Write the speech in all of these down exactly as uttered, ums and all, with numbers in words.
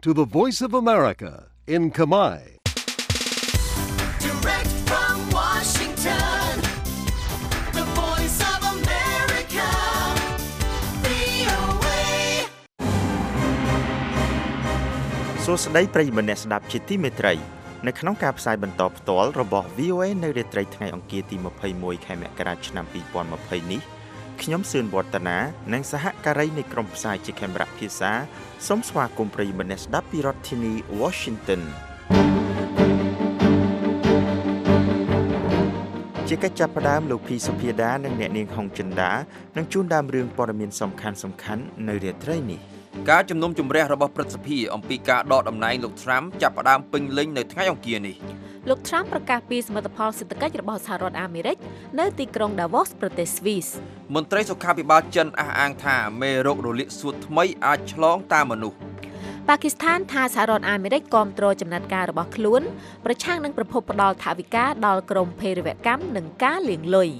to the Voice of America in Khmer. Direct from Washington, the Voice of America, វី អូ เอសួស្តីប្រិយមិត្តអ្នកស្ដាប់ជាទីមេត្រីនៅក្នុងការផ្សាយបន្តផ្ទាល់របស់ វី អូ เอ នៅរាត្រីថ្ងៃអង្គារទីยี่สิบเอ็ดខែមករាឆ្នាំยี่สิบยี่สิบនេះខ្ញុំសឿនវឌ្ឍនានិងសហការីនៃក្រុមផ្សាយជាខេមរៈភាសាសូមស្វាគមន៍ប្រិយមិត្តអ្នកស្ដាប់ពីរដ្ឋធានី Washington ជាកិច្ចចាប់ផ្ដើមលោកភីសុភាដានិងអ្នកនាងហុងចិន្តានឹងជួនដើមរឿងព័ត៌មានសំខាន់សំខាន់នៅរាត្រីនេះការជំនុំជម្រះរបស់ព្រឹទ្ធសភាអំពីការដកតំណែងលោក Trump ចាប់ផ្ដើមពេញលេញនៅថ្ងៃអង្គារនេះលោក Trump ប្រកាសពីសមិទ្ធផលសេដ្ឋកិច្ចរបស់សហរដ្ឋអាមេរិកនៅទីក្រុង Davos ប្រទេសស្វីសមន្ត្រីសុខាភិបាលចិនអះអាងថាមេរោគរលាកសួតថ្មីអាចឆ្លងតាមមនុស្សប៉ាគីស្ថានថាសហរដ្ឋអាមេរិកគាំទ្រចំណាត់ការរបស់ខ្លួនប្រឆាំងនឹងប្រភពផ្ដាល់ថវិកាដល់ក្រុមភេរវកម្មនិងការលាងលុយ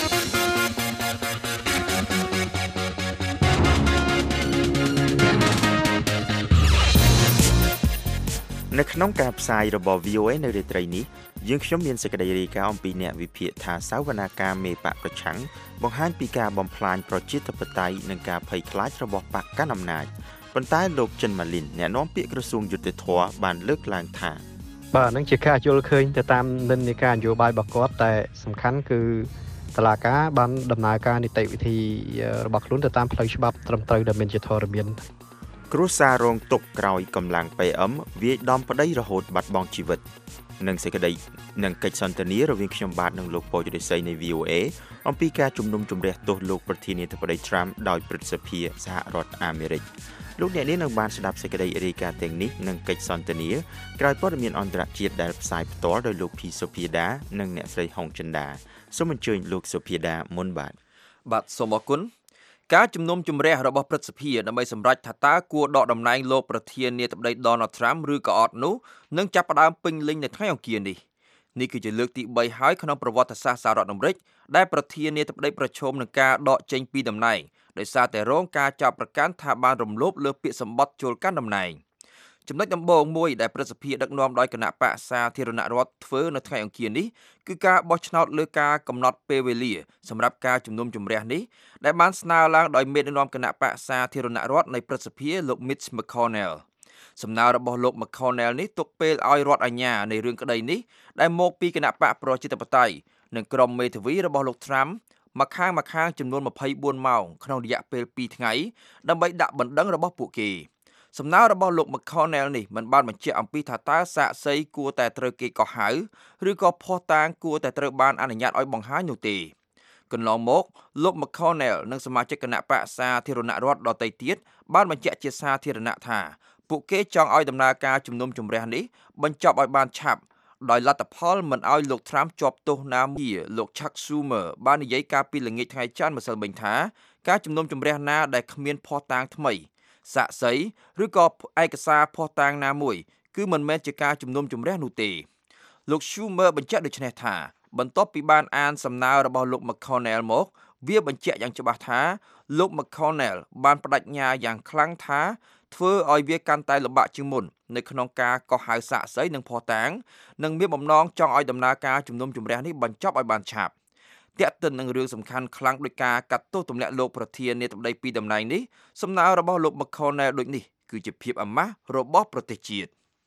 នៅក្នុងការផ្សាយរបស់ វី អូ เอ នៅរាត្រីនេះយើងខ្ញុំមានសេចក្តីរាយការណ៍អំពីអ្នកវិភាគថាសវនាការមេបកប្រឆាំងបង្ហាញពីការបំផ្លាញប្រជាធិបតេយ្យនិងការភ័យខ្លាចរបស់បកកណ្ដាលអំណាចប៉ុន្តែលោកចិនម៉ាលីនអ្នកនាំពាក្យក្រសួងយុតិធធម៌បានលើកឡើងថាបាទនឹងជាការយល់ឃើញទៅតាមនិន្នាការនយោបាយរបស់គាត់តែសំខាន់គឺតុលាការបានដំណើរការនីតិវិធីរបស់ខ្លួនទៅតាមផ្លូវច្បាប់ត្រឹមត្រូវដែលមានជាធរមានគ្រួសាររងទុក្ខក្រោយកម្លាំង ពី អឹម វាយដំប្តីរហូតបាត់បង់ជីវិតនិងសេចក្តីនឹងកិច្ចសន្ទនារវាងខ្ញុំបាទនិងលោកពូជរិស័យនៃ វី អូ เอ អំពីការជំនុំជម្រះទោសលោកប្រធានាធិបតី Trump ដោយព្រឹទ្ធសភាសហរដ្ឋអាមេរិកលោកអ្នកនាងនឹងបានស្ដាប់សេចក្តីរាយការណ៍ទាំងនេះនិងកិច្ចសន្ទនាក្រោយព័ត៌មានអន្តរជាតិដែលផ្សាយផ្ទាល់ដោយលោកភីសុភាដានិងអ្នកស្រីហុងចិន្តាសូមអញ្ជើញលោកសុភាដាមុនបាទបាទសូមអរគុណការជំនុំជម្រះរបស់ព្រឹទ្ធសភាដើម្បីសម្រេចថាតើគួរដកតំណែងលោកប្រធានាធិបតី Donald Trump ឬក៏អត់នោះនឹងចាប់ផ្ដើមពេញលេញនៅថ្ងៃអង្គារនេះនេះគឺជាលើកទីបីហើយក្នុងប្រវត្តិសាស្ត្រសហរដ្ឋអាមេរិកដែលប្រធានាធិបតីប្រឈមនឹងការដកចេញពីតំណែងដោយសារតែរងការចោទប្រកាន់ថាបានរំលោភលើពាក្យសម្បត្តិចូលកាន់តំណែងចំណុចដំបូងមួយដែលព្រឹទ្ធសភាដឹកនាំដោយគណៈបកសាធារណរដ្ឋធ្វើនៅថ្ងៃអង្គារនេះគឺការបោះឆ្នោតលើការកំណត់ពេលវេលាសម្រាប់ការជំនុំជម្រះនេះដែលបានស្នើឡើងដោយមេដឹកនាំគណៈបកសាធារណរដ្ឋនៃព្រឹទ្ធសភាលោក Mitch McConnell សំណើរបស់លោក McConnell នេះទុកពេលឲ្យរដ្ឋអាជ្ញានៃរឿងក្តីនេះដែលមកពីគណៈបកប្រជាធិបតេយ្យនិងក្រុមមេធាវីរបស់លោក Trump មកខាងមកខាងចំនួនยี่สิบสี่ម៉ោងក្នុងរយៈពេលពីរថ្ងៃដើម្បីដាក់បណ្ដឹងរបស់ពួកគេសំណើរបស់លោក McConnell នេះមិនបានបញ្ជាក់អំពីថាតើសាក្សីគួរតែត្រូវគេកោះហៅឬក៏ភស្តុតាងគួរតែត្រូវបានអនុញ្ញាតឲ្យបង្ហាញនោះទេកន្លងមកលោក McConnell និងសមាជិកគណៈបកសាធារណរដ្ឋដទៃទៀតបានបញ្ជាក់ជាសាធារណៈថាពួកគេចង់ឲ្យដំណើរការជំនុំជម្រះនេះបញ្ចប់ឲ្យបានឆាប់ដោយលទ្ធផលមិនឲ្យលោក Trump ជាប់ទោសណាមួយលោក Chuck Schumer បាននិយាយការពីល្ងាចថ្ងៃច័ន្ទម្សិលមិញថាការជំនុំជម្រះណាដែលគ្មានភស្តុតាងថ្មីសាក្សីឬក៏ឯកសារភស្តុតាងណាមួយគឺមិនមែនជាការជំនុំជម្រះនោះទេលោក Schumer បញ្ជាក់ដូចនេះថាបន្ទាប់ពីបានអានសំណើរបស់លោក McConnell មកវាបញ្ជាក់យ៉ាងច្បាស់ថាលោក McConnell បានបដិញ្ញាយ៉ាងខ្លាំងថាធ្វើឲ្យវាកាន់តែលំបាកជាងមុននៅក្នុងការកោះហៅសាក្សីនិងភស្តុតាងនិងមានបំណងចង់ឲ្យដំណើរការជំនុំជម្រះនេះបញ្ចប់ឲ្យបានឆាប់ទាក់ទិននឹងរឿងសំខាន់ខ្លាំងដោយការកាត់ទោសទម្លាក់លោកប្រធានាធិបតីពីតំណែងនេះសំណើរបស់លោក McConnell ដូចនេះគឺជាភាពអាម៉ាស់របស់ប្រទេសជាតិ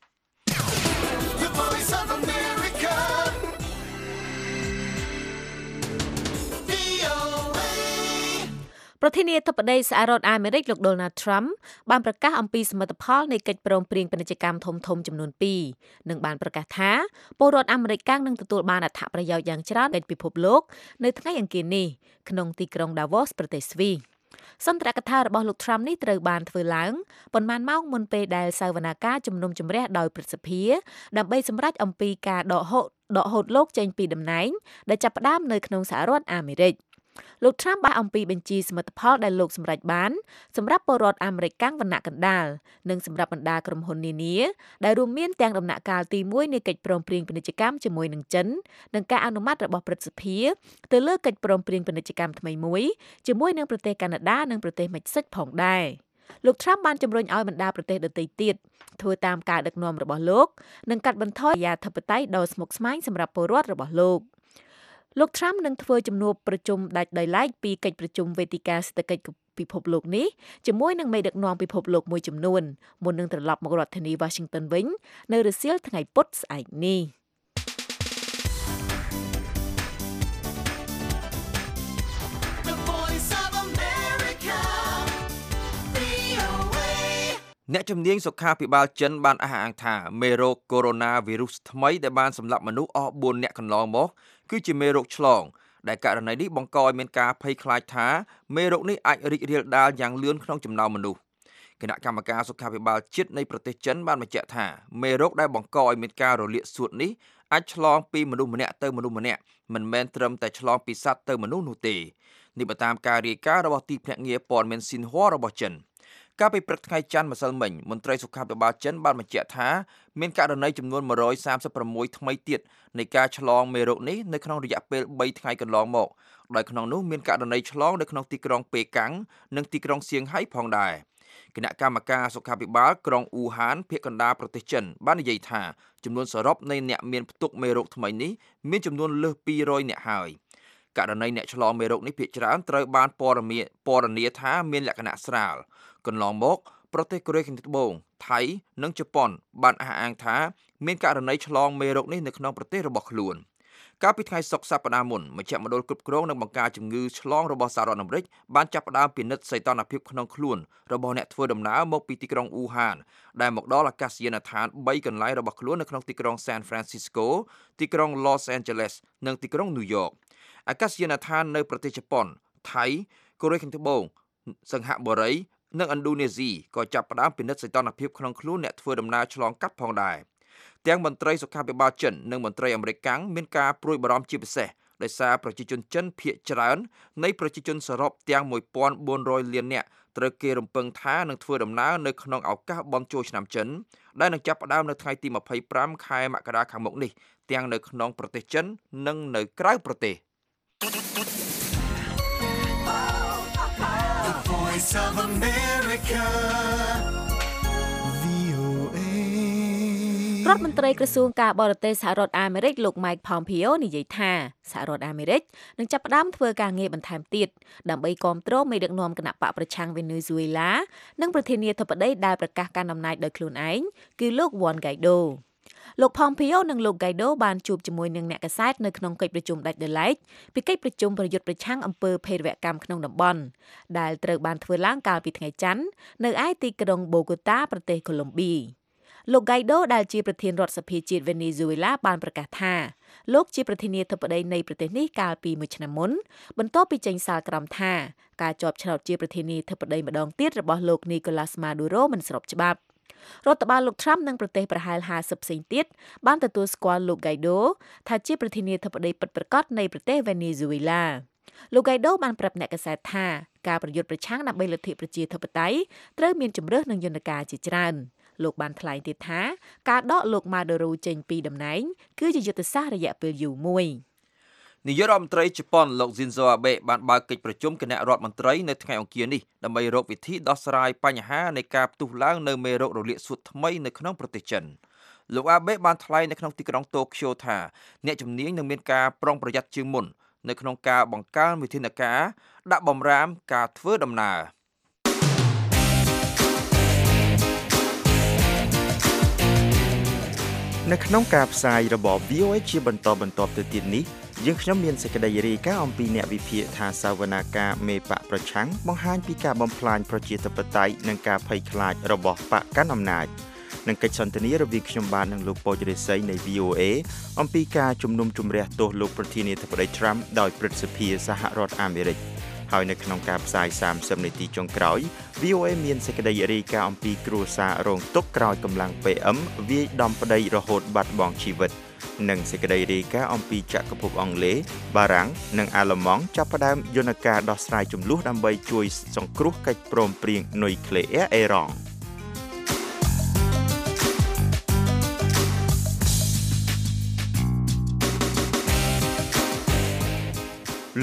ប្រធានាធិបតីសហរដ្ឋអាមេរិកលោក Donald Trump បានប្រកាសអំពីសមិទ្ធផលនៃកិច្ចព្រមព្រៀងពាណិជ្ជកម្មធំៗចំនួនពីរនិងបានប្រកាសថាពលរដ្ឋអាមេរិកនឹងទទួលបានអត្ថប្រយោជន៍យ៉ាងច្រើនពីពិភពលោកនៅថ្ងៃអង្គារនេះក្នុងទីក្រុង Davos ប្រទេសស្វីសសន្ទរកថារបស់លោក Trump នេះត្រូវបានធ្វើឡើងប៉ុន្មានម៉ោងមុនពេលដែលសវនាការជំនុំជម្រះដោយព្រឹទ្ធសភាដើម្បីសម្រេចអំពីការដកហូតដកហូតលោកចេញពីតំណែងដែលចាប់ផ្ដើមនៅក្នុងសហរដ្ឋអាមេរិកលោក Trump បានអំពីបញ្ជីសមិទ្ធផលដែលលោកសម្រេចបានសម្រាប់ពលរដ្ឋអាមេរិកកាំងវណ្ណៈកណ្ដាលនិងសម្រាប់បណ្ដាក្រុមហ៊ុននានាដែលរួមមានទាំងដំណាក់កាលទីមួយនៃកិច្ចព្រមព្រៀងពាណិជ្ជកម្មជាមួយនឹងចិននិងការអនុម័តរបស់ព្រឹទ្ធសភាទៅលើកិច្ចព្រមព្រៀងពាណិជ្ជកម្មថ្មីមួយជាមួយនឹងប្រទេសកាណាដានិងប្រទេសមិចស៊ិកផងដែរលោក Trump បានជំរុញឲ្យបណ្ដាប្រទេសដទៃទៀតធ្វើតាមការដឹកនាំរបស់លោកនិងកាត់បន្ថយអាធិបតេយ្យដ៏ស្មុគស្មាញសម្រាប់ពលរដ្ឋរបស់លោកលោក Trump នឹងធ្វើជំនួបប្រជុំដាច់ដោយឡែកពីកិច្ចប្រជុំវេទិកាសេដ្ឋកិច្ចពិភពលោកនេះជាមួយនឹងមេដឹកនាំពិភពលោកមួយចំនួនមុននឹងត្រឡប់មករដ្ឋធានី Washington វិញនៅរសៀលថ្ងៃពុធស្អែកនេះអ្នកជំនាញសុខាភិបាលចិនបានអះអាងថាមេរោគកូវីដ -Coronavirus ថ្មីដែលបានសម្លាប់មនុស្សអស់បួននាក់កន្លងមកគឺជាមេរោគឆ្លងដែលករណីនេះបង្កឲ្យមានការភ័យខ្លាចថាមេរោគនេះអាចរីករាលដាលយ៉ាងលឿនក្នុងចំណោមមនុស្សគណៈកម្មការសុខាភិបាលជាតិនៃប្រទេសចិនបានបញ្ជាក់ថាមេរោគដែលបង្កឲ្យមានការរលាកសួតនេះអាចឆ្លងពីមនុស្សម្នាក់ទៅមនុស្សម្នាក់មិនមែនត្រឹមតែឆ្លងពីសត្វទៅមនុស្សនោះទេនេះបើតាមការរាយការណ៍របស់ទីភ្នាក់ងារព័ត៌មានស៊ីនហួររបស់ចិនកាលពីព្រឹកថ្ងៃច័ន្ទម្សិលមិញមន្ត្រីសុខាភិបាលចិនបានបញ្ជាក់ថាមានករណីចំនួនone hundred thirty-sixថ្មីទៀតនៃការឆ្លងមេរោគនេះនៅក្នុងរយៈពេលthreeថ្ងៃកន្លងមកដោយក្នុងនោះមានករណីឆ្លងនៅក្នុងទីក្រុងប៉េកាំងនិងទីក្រុងសៀងហៃផងដែរគណៈកម្មការសុខាភិបាលក្រុងអ៊ូហានភាគកណ្ដាលប្រទេសចិនបាននិយាយថាចំនួនសរុបនៃអ្នកមានផ្ទុកមេរោគថ្មីនេះមានចំនួនលើសtwo hundredអ្នកហើយករណីអ្នកឆ្លងមេរោគនេះភាគច្រើនត្រូវបានព័ត៌មានព័ត៌នាថាមានលក្ខណៈស្រាលកន្លងមកប្រទេសកូរ៉េខាងត្បូងថៃនិងជប៉ុនបានអះអាងថាមានករណីឆ្លងមេរោគនេះនៅក្នុងប្រទេសរបស់ខ្លួនកាលពីថ្ងៃសុក្រសប្តាហ៍មុនមជ្ឈមណ្ឌលគ្រប់គ្រងនិងបង្ការជំងឺឆ្លងរបស់សហរដ្ឋអាមេរិកបានចាប់ផ្ដើមពិនិត្យសីតុណ្ហភាពក្នុងខ្លួនរបស់អ្នកធ្វើដំណើរមកពីទីក្រុងអ៊ូហានដែលមកដល់អាកាសយានដ្ឋានthreeកន្លែងរបស់ខ្លួននៅក្នុងទីក្រុង San Francisco ទីក្រុង Los Angeles និងទីក្រុង New York អាកាសយានដ្ឋាននៅប្រទេសជប៉ុនថៃកូរ៉េខាងត្បូងសិង្ហបុរីនិងឥណ្ឌូនេស៊ីក៏ចាប់ផ្ដើមពិនិត្យសីតុណ្ហភាពក្នុងខ្លួនអ្នកធ្វើដំណើរឆ្លងកាត់ផងដែរទាំងមន្ត្រីសុខាភិបាលចិននិងមន្ត្រីអាមេរិកកាំងមានការព្រួយបារម្ភជាពិសេសដោយសារប្រជាជនចិនភាគច្រើននៃប្រជាជនសរុបទាំងone thousand four hundredលាននាក់ត្រូវគេរំពឹងថានឹងធ្វើដំណើរនៅក្នុងឱកាសបុណ្យចូលឆ្នាំចិនដែលនឹងចាប់ផ្ដើមនៅថ្ងៃទីtwenty-fiveខែមករាខាងមុខនេះទាំងនៅក្នុងប្រទេសចិននិងនៅក្រៅប្រទេស Voice of America រដ្ឋមន្ត្រីក្រសួងការបរទេសសហរដ្ឋអាមេរិកលោក Mike Pompeo និយាយថាសហរដ្ឋអាមេរិកនឹងចាប់ផ្ដើមធ្វើការងារបន្ថែមទៀតដើម្បីគាំទ្រមេដឹកនាំគណបកប្រឆាំងវេណេស៊ុយឡានិងប្រធានាធិបតីដែលប្រកាសកាន់អំណាចដោយខ្លួនឯងគឺលោក Juan Guaido លោក Pompeo និងលោក Guaido បានជួបជាមួយនឹងអ្នកកាសែតនៅក្នុងកិច្ចប្រជុំដាច់ដោយឡែកពីកិច្ចប្រជុំប្រយុទ្ធប្រឆាំងអំពើភេរវកម្មក្នុងតំបន់ដែលត្រូវបានធ្វើឡើងកាលពីថ្ងៃច័ន្ទនៅឯទីក្រុង Bogota ប្រទេសកូឡុំប៊ីលោក Guaido ដែលជាប្រធានរដ្ឋសភាជាតិវេណេស៊ុយឡាបានប្រកាសថាលោកជាប្រធានាធិបតីនៃប្រទេសនេះកាលពីមួយឆ្នាំមុនបន្ទាប់ពីចេញសារក្រមថាការជាប់ឆ្នោតជាប្រធានាធិបតីម្ដងទៀតរបស់លោក Nicolas Maduro មិនស្របច្បាប់រដ្ឋបាលលោក Trump និងប្រទេសប្រហែលfiftyផ្សេងទៀតបានទទួលស្គាល់លោក Guaido ថាជាប្រធានាធិបតីពិតប្រាកដនៃប្រទេសវេណេស៊ុយឡាលោក Guaido បានប្រាប់អ្នកកាសែតថាការប្រយុទ្ធប្រឆាំងដើម្បីលទ្ធិប្រជាធិបតេយ្យត្រូវមានជំរើសនិងយន្តការជាច្រើនលោកបានថ្លែងទៀតថាការដកលោក Maduro ចេញពីតំណែងគឺជាយុទ្ធសាស្ត្ររយៈពេលយូរមួយនាយករដ្ឋមន្ត្រីជប៉ុនលោក Shinzo Abe បានបើកកិច្ចប្រជុំគណៈរដ្ឋមន្ត្រីនៅថ្ងៃអង្គារនេះដើម្បីរកវិធីដោះស្រាយបញ្ហានៃការផ្ទុះឡើងនៅមេរោគរលាកសួតថ្មីនៅក្នុងប្រទេសចិនលោក Abe បានថ្លែងនៅក្នុងទីក្រុងតូក្យូថាអ្នកជំនាញនឹងមានការប្រុងប្រយ័ត្នជាងមុននៅក្នុងការបង្កើនវិធានការដាក់បម្រាមការធ្វើដំណើរនៅក្នុងការផ្សាយរបស់ V O A ជាបន្តបន្ទាប់ទៅទៀតនេះយើងខ្ញុំមានសេចក្តីរាយការណ៍អំពីអ្នកវិភាគថាសវនាការមេបកប្រឆាំងបង្ហាញពីការបំផ្លាញប្រជាធិបតេយ្យនិងការភ័យខ្លាចរបស់បកកាន់អំណាចនិងកិច្ចសន្ទនារវាងខ្ញុំបាទនិងលោកពូជរិស័យនៃ V O A អំពីការជំនុំជម្រះទោសលោកប្រធានាធិបតី Trump ដោយព្រឹទ្ធសភាសហរដ្ឋអាមេរិកហើយនៅក្នុងការផ្សាយthirtyនាទីចុងក្រោយ V O A មានសេចក្តីរាយការណ៍អំពីគ្រួសាររងទុក្ខក្រោយកម្លាំង P M វាយដំប្តីរហូតបាត់បង់ជីវិតនិងសេចក្តីរាយការណ៍អំពីចក្រភពអង់គ្លេសបារាំងនិងអាល្លឺម៉ង់ចាប់ផ្ដើមយន្តការដោះស្រាយជម្លោះដើម្បីជួយសង្គ្រោះកិច្ចព្រមព្រៀងនុយក្លេអ៊ែរអេរ៉ង់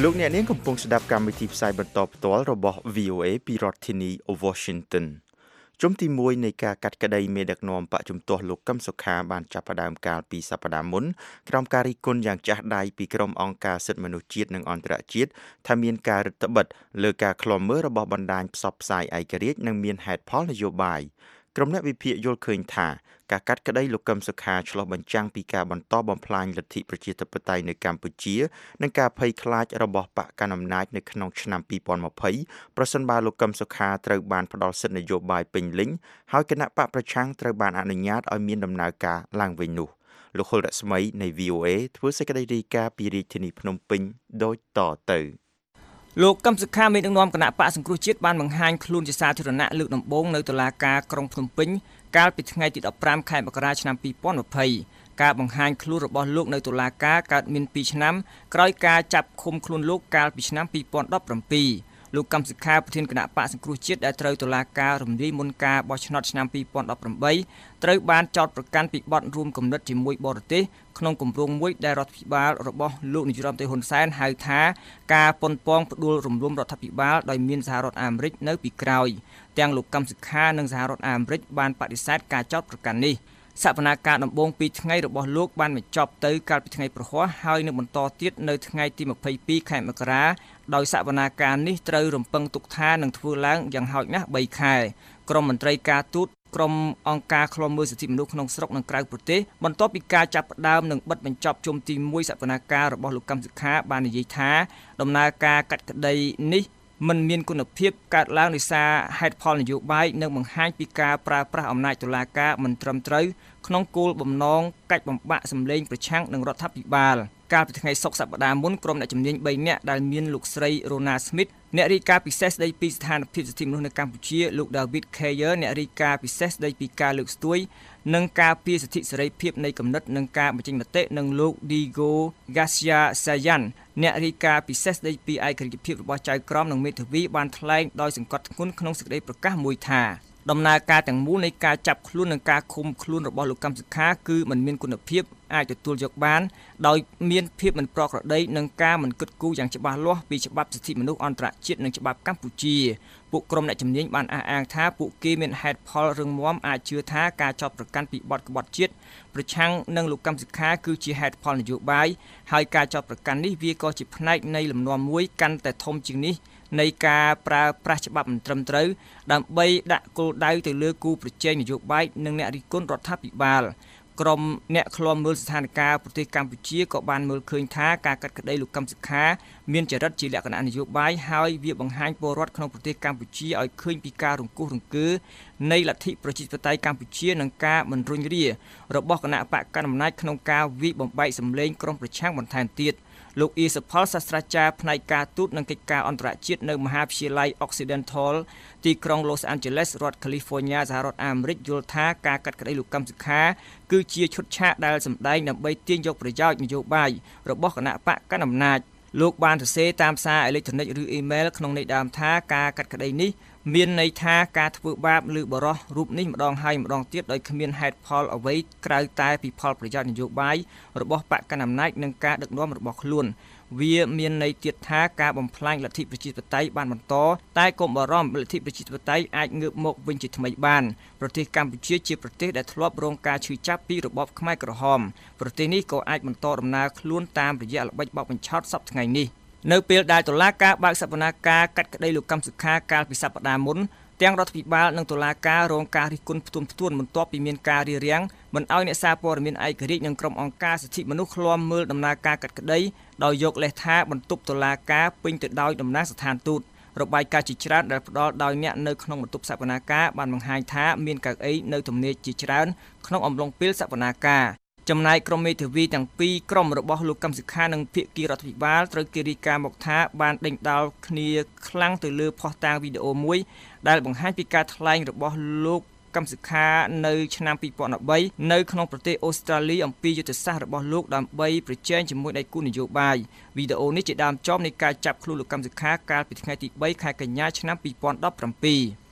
លោកអ្នកនាងកំពុងស្ដាប់កម្មវិធីផ្សាយបន្តផ្ទាល់របស់ V O A ពីរដ្ឋធានី Washington ជុំទីមួយនៃការកាត់ក្តីមេដឹកនាំបកជំទាស់លោកកឹមសុខាបានចាប់ផ្ដើមកាលពីសប្តាហ៍មុនក្រោមការរិះគន់យ៉ាងចាស់ដៃពីក្រុមអង្គការសិទ្ធិមនុស្សជាតិនិងអន្តរជាតិថាមានការរឹតបន្តឹងលើការឃ្លាំមើលរបស់បណ្ដាញផ្សព្វផ្សាយឯករាជ្យនិងមានហេតុផលនយោបាយក្រុមអ្នកវិភាគយល់ឃើញថាការកាត់ក្តីលោកកឹមសុខាឆ្លុះបញ្ចាំងពីការបន្តបំផ្លាញលទ្ធិប្រជាធិបតេយ្យនៅកម្ពុជានិងការភ័យខ្លាចរបស់បកកណ្ដាលអំណាចនៅក្នុងឆ្នាំពីរពាន់ម្ភៃប្រសិនបើលោកកឹមសុខាត្រូវបានផ្ដល់សិទ្ធិនយោបាយពេញលេញហើយគណៈបកប្រឆាំងត្រូវបានអនុញ្ញាតឲ្យមានដំណើរការឡើងវិញនោះលោកហុលរស្មីនៃ V O A ធ្វើសេចក្តីរាយការណ៍ពីរាជធានីភ្នំពេញដូចតទៅលោកកឹមសុខាមេដឹកនាំគណៈបកសង្គ្រោះជាតិបានបង្ហាញខ្លួនជាសាធារណៈលើកដំបូងនៅតុលាការក្រុងភ្នំពេញកាលពីថ្ងៃទីដប់ប្រាំខែមករាឆ្នាំពីរពាន់ម្ភៃការបង្ហាញខ្លួនរបស់លោកនៅតុលាការកើតមានពីរឆ្នាំក្រោយការចាប់ឃុំខ្លួនលោកកាលពីឆ្នាំពីរពាន់ដប់ប្រាំពីរលោកកឹមសុខាប្រធានគណៈបកសង្គ្រោះជាតិដែលត្រូវតុលាការរំលាយមុនការបោះឆ្នោតឆ្នាំពីរពាន់ដប់ប្រាំបីត្រូវបានចោទប្រកាន់ពីបទរួមគំនិតជាមួយបរទេសក្នុងគម្រោងមួយដែលរដ្ឋាភិបាលរបស់លោកនាយរដ្ឋមន្ត្រីហ៊ុនសែនហៅថាការប៉ុនប៉ងផ្ដួលរំលំរដ្ឋាភិបាលដោយមានសហរដ្ឋអាមេរិកនៅពីក្រោយទាំងលោកកឹមសុខានិងសហរដ្ឋអាមេរិកបានបដិសេធការចោទប្រកាន់នេះសវនាការដំបូងពីរថ្ងៃរបស់លោកបានបញ្ចប់ទៅកាលពីថ្ងៃប្រហ័សហើយនឹងបន្តទៀតនៅថ្ងៃទីម្ភៃពីរខែមករាដោយសវនាការនេះត្រូវរំពឹងទុកថានឹងធ្វើឡើងយ៉ាងហោចណាស់បីខែក្រមមន្ត្រីការទូតក្រុមអង្គការឃ្លាំមើលសិទ្ធិមនុស្សក្នុងស្រុកនិងក្រៅប្រទេសបន្ទាប់ពីការចាប់ផ្ដើមនិងបិទបញ្ចប់ជុំទីមួយសវនាការរបស់លោកកឹមសុខាបាននិយាយថាដំណើរការកាត់ក្តីនេះមិនមានគុណភាពកើតឡើងដោយសារហេតុផលនយោបាយនិងបង្ហាញពីការប្រើប្រាស់អំណាចតុលាការមិនត្រឹមត្រូវក្នុងគោលបំណងកាច់បំបាក់សម្លេងប្រឆាំងនឹងរដ្ឋាភិបាលកាលពីថ្ងៃសុក្រសប្តាហ៍មុនក្រុមអ្នកជំនាញបីនាក់ដែលមានលោកស្រី Rona Smith អ្នករាយការណ៍ពិសេសស្ដីពីស្ថានភាពសិទ្ធិមនុស្សនៅកម្ពុជាលោក David Kayer អ្នករាយការណ៍ពិសេសស្ដីពីការលើកស្ទួយនិងការពារសិទ្ធិសេរីភាពនៃគំនិតនិងការបញ្ចេញមតិនិងលោក Diego Garcia Sayan អ្នករាយការណ៍ពិសេសស្ដីពីឯករាជ្យភាពរបស់ចៅក្រមនិងមេធាវីបានថ្លែងដោយសង្កត់ធ្ងន់ក្នុងសេចក្តីប្រកាសមួយថាដំណើរការទាំងមូលនៃការចាប់ខ្លួននិងការឃុំខ្លួនរបស់លោកកឹមសុខាគឺមិនមានគុណភាពអាចទទួលយកបានដោយមានភាពមិនប្រក្រតីនិងការមិនគិតគូរយ៉ាងច្បាស់លាស់ពីច្បាប់សិទ្ធិមនុស្សអន្តរជាតិនិងច្បាប់កម្ពុជាពួកក្រុមអ្នកជំនាញបានអះអាងថាពួកគេមានហេតុផលរឹងមាំអាចជឿថាការចោទប្រកាន់ពីបទក្បត់ជាតិប្រឆាំងនឹងលោកកឹមសុខាគឺជាហេតុផលនយោបាយហើយការចោទប្រកាន់នេះវាក៏ជាផ្នែកនៃលំនាំមួយកាន់តែធំជាងនេះនៃការប្រើប្រាស់ច្បាប់មិនត្រឹមត្រូវដើម្បីដាក់គោលដៅទៅលើគូប្រជែងនយោបាយនិងអ្នករិះគន់រដ្ឋាភិបាលក្រុមអ្នកឃ្លាំមើលស្ថានភាពប្រទេសកម្ពុជាក៏បានមើលឃើញថាការកាត់ក្តីលោកកឹមសុខាមានចរិតជាលក្ខណៈនយោបាយហើយវាបង្ហាញពលរដ្ឋក្នុងប្រទេសកម្ពុជាឲ្យឃើញពីការរង្គោះរង្គើនៃលទ្ធិប្រជាធិបតេយ្យកម្ពុជានិងការមិនរុញរារបស់គណៈបកកណ្ដាលអំណាចក្នុងការវិបំបែកសម្លេងក្រុមប្រឆាំងបន្ថែមទៀតលោកអ៊ីសផលសាស្ត្រាចារ្យផ្នែកការទូតនិងកិច្ចការអន្តរជាតិនៅមហាវិទ្យាល័យ Occidental ទីក្រុង Los Angeles រដ្ឋ California សហរដ្ឋអាមេរិកយល់ថាការកាត់ក្តីលោកកឹមសុខាគឺជាឈុតឆាកដែលសម្ដែងដើម្បីទាញយកប្រយោជន៍នយោបាយរបស់គណៈបកកណ្ដាលអំណាចលោកបានសរសេរតាមសារអេឡិចត្រូនិកឬអ៊ីមែលក្នុងន័យដើមថាការកាត់ក្តីនេះមានន័យថាការធ្វើបាបលើបរិសុទ្ធរូបនេះម្ដងហើយម្ដងទៀតដោយគ្មានហេតុផលអ្វីក្រៅតែពីផលប្រយោជន៍នយោបាយរបស់បកកណ្ដាលអំណាចនិងការដឹកនាំរបស់ខ្លួនវាមានន័យទៀតថាការបំផ្លាញលទ្ធិប្រជាធិបតេយ្យបានបន្តតែកុំបារម្ភលទ្ធិប្រជាធិបតេយ្យអាចងើបមកវិញជាថ្មីបានប្រទេសកម្ពុជាជាប្រទេសដែលធ្លាប់រងការឈឺចាប់ពីរបបខ្មែរក្រហមប្រទេសនេះក៏អាចបន្តដំណើរខ្លួនតាមរយៈល្បិចបោកបញ្ឆោតសប្តាហ៍ថ្ងៃនេះនៅពេលដែលតុលាការបើកសវនាការកាត់ក្តីលោកកឹមសុខាកាលពីសប្តាហ៍មុនទាំងរដ្ឋាភិបាលនិងតុលាការរងការរិះគន់ផ្ទួនផ្ទួនបន្ទាប់ពីមានការរារាំងមិនឲ្យអ្នកសារព័ត៌មានឯករាជ្យនិងក្រុមអង្គការសិទ្ធិមនុស្សឃ្លាំមើលដំណើរការកាត់ក្តីដោយយកលេសថាបន្ទប់តុលាការពេញទៅដោយតំណាងស្ថានទូតរបាយការណ៍ជាច្រើនដែលផ្ដល់ដោយអ្នកនៅក្នុងបន្ទប់សវនាការបានបង្ហាញថាមានកៅអីនៅទំនេរជាច្រើនក្នុងអំឡុងពេលសវនាការចំណែកក្រុមមេធាវីទាំងពីរក្រុមរបស់លោកកឹមសុខានិងភាគីរដ្ឋាភិបាលត្រូវគេរាយការណ៍មកថាបានដេញដោលគ្នាខ្លាំងទៅលើភស្តុតាងវីដេអូមួយដែលបង្ហាញពីការថ្លែងរបស់លោកកឹមសុខានៅឆ្នាំពីរពាន់បីនៅក្នុងប្រទេសអូស្ត្រាលីអំពីយុទ្ធសាស្ត្ររបស់លោកដើម្បីប្រជែងជាមួយដៃគូនយោបាយវីដេអូនេះជាដើមចមនៃការចាប់ខ្លួនលោកកឹមសុខាកាលពីថ្ងៃទីបីខែកញ្ញាឆ្នាំពីរពាន់ដប់ប្រាំពីរ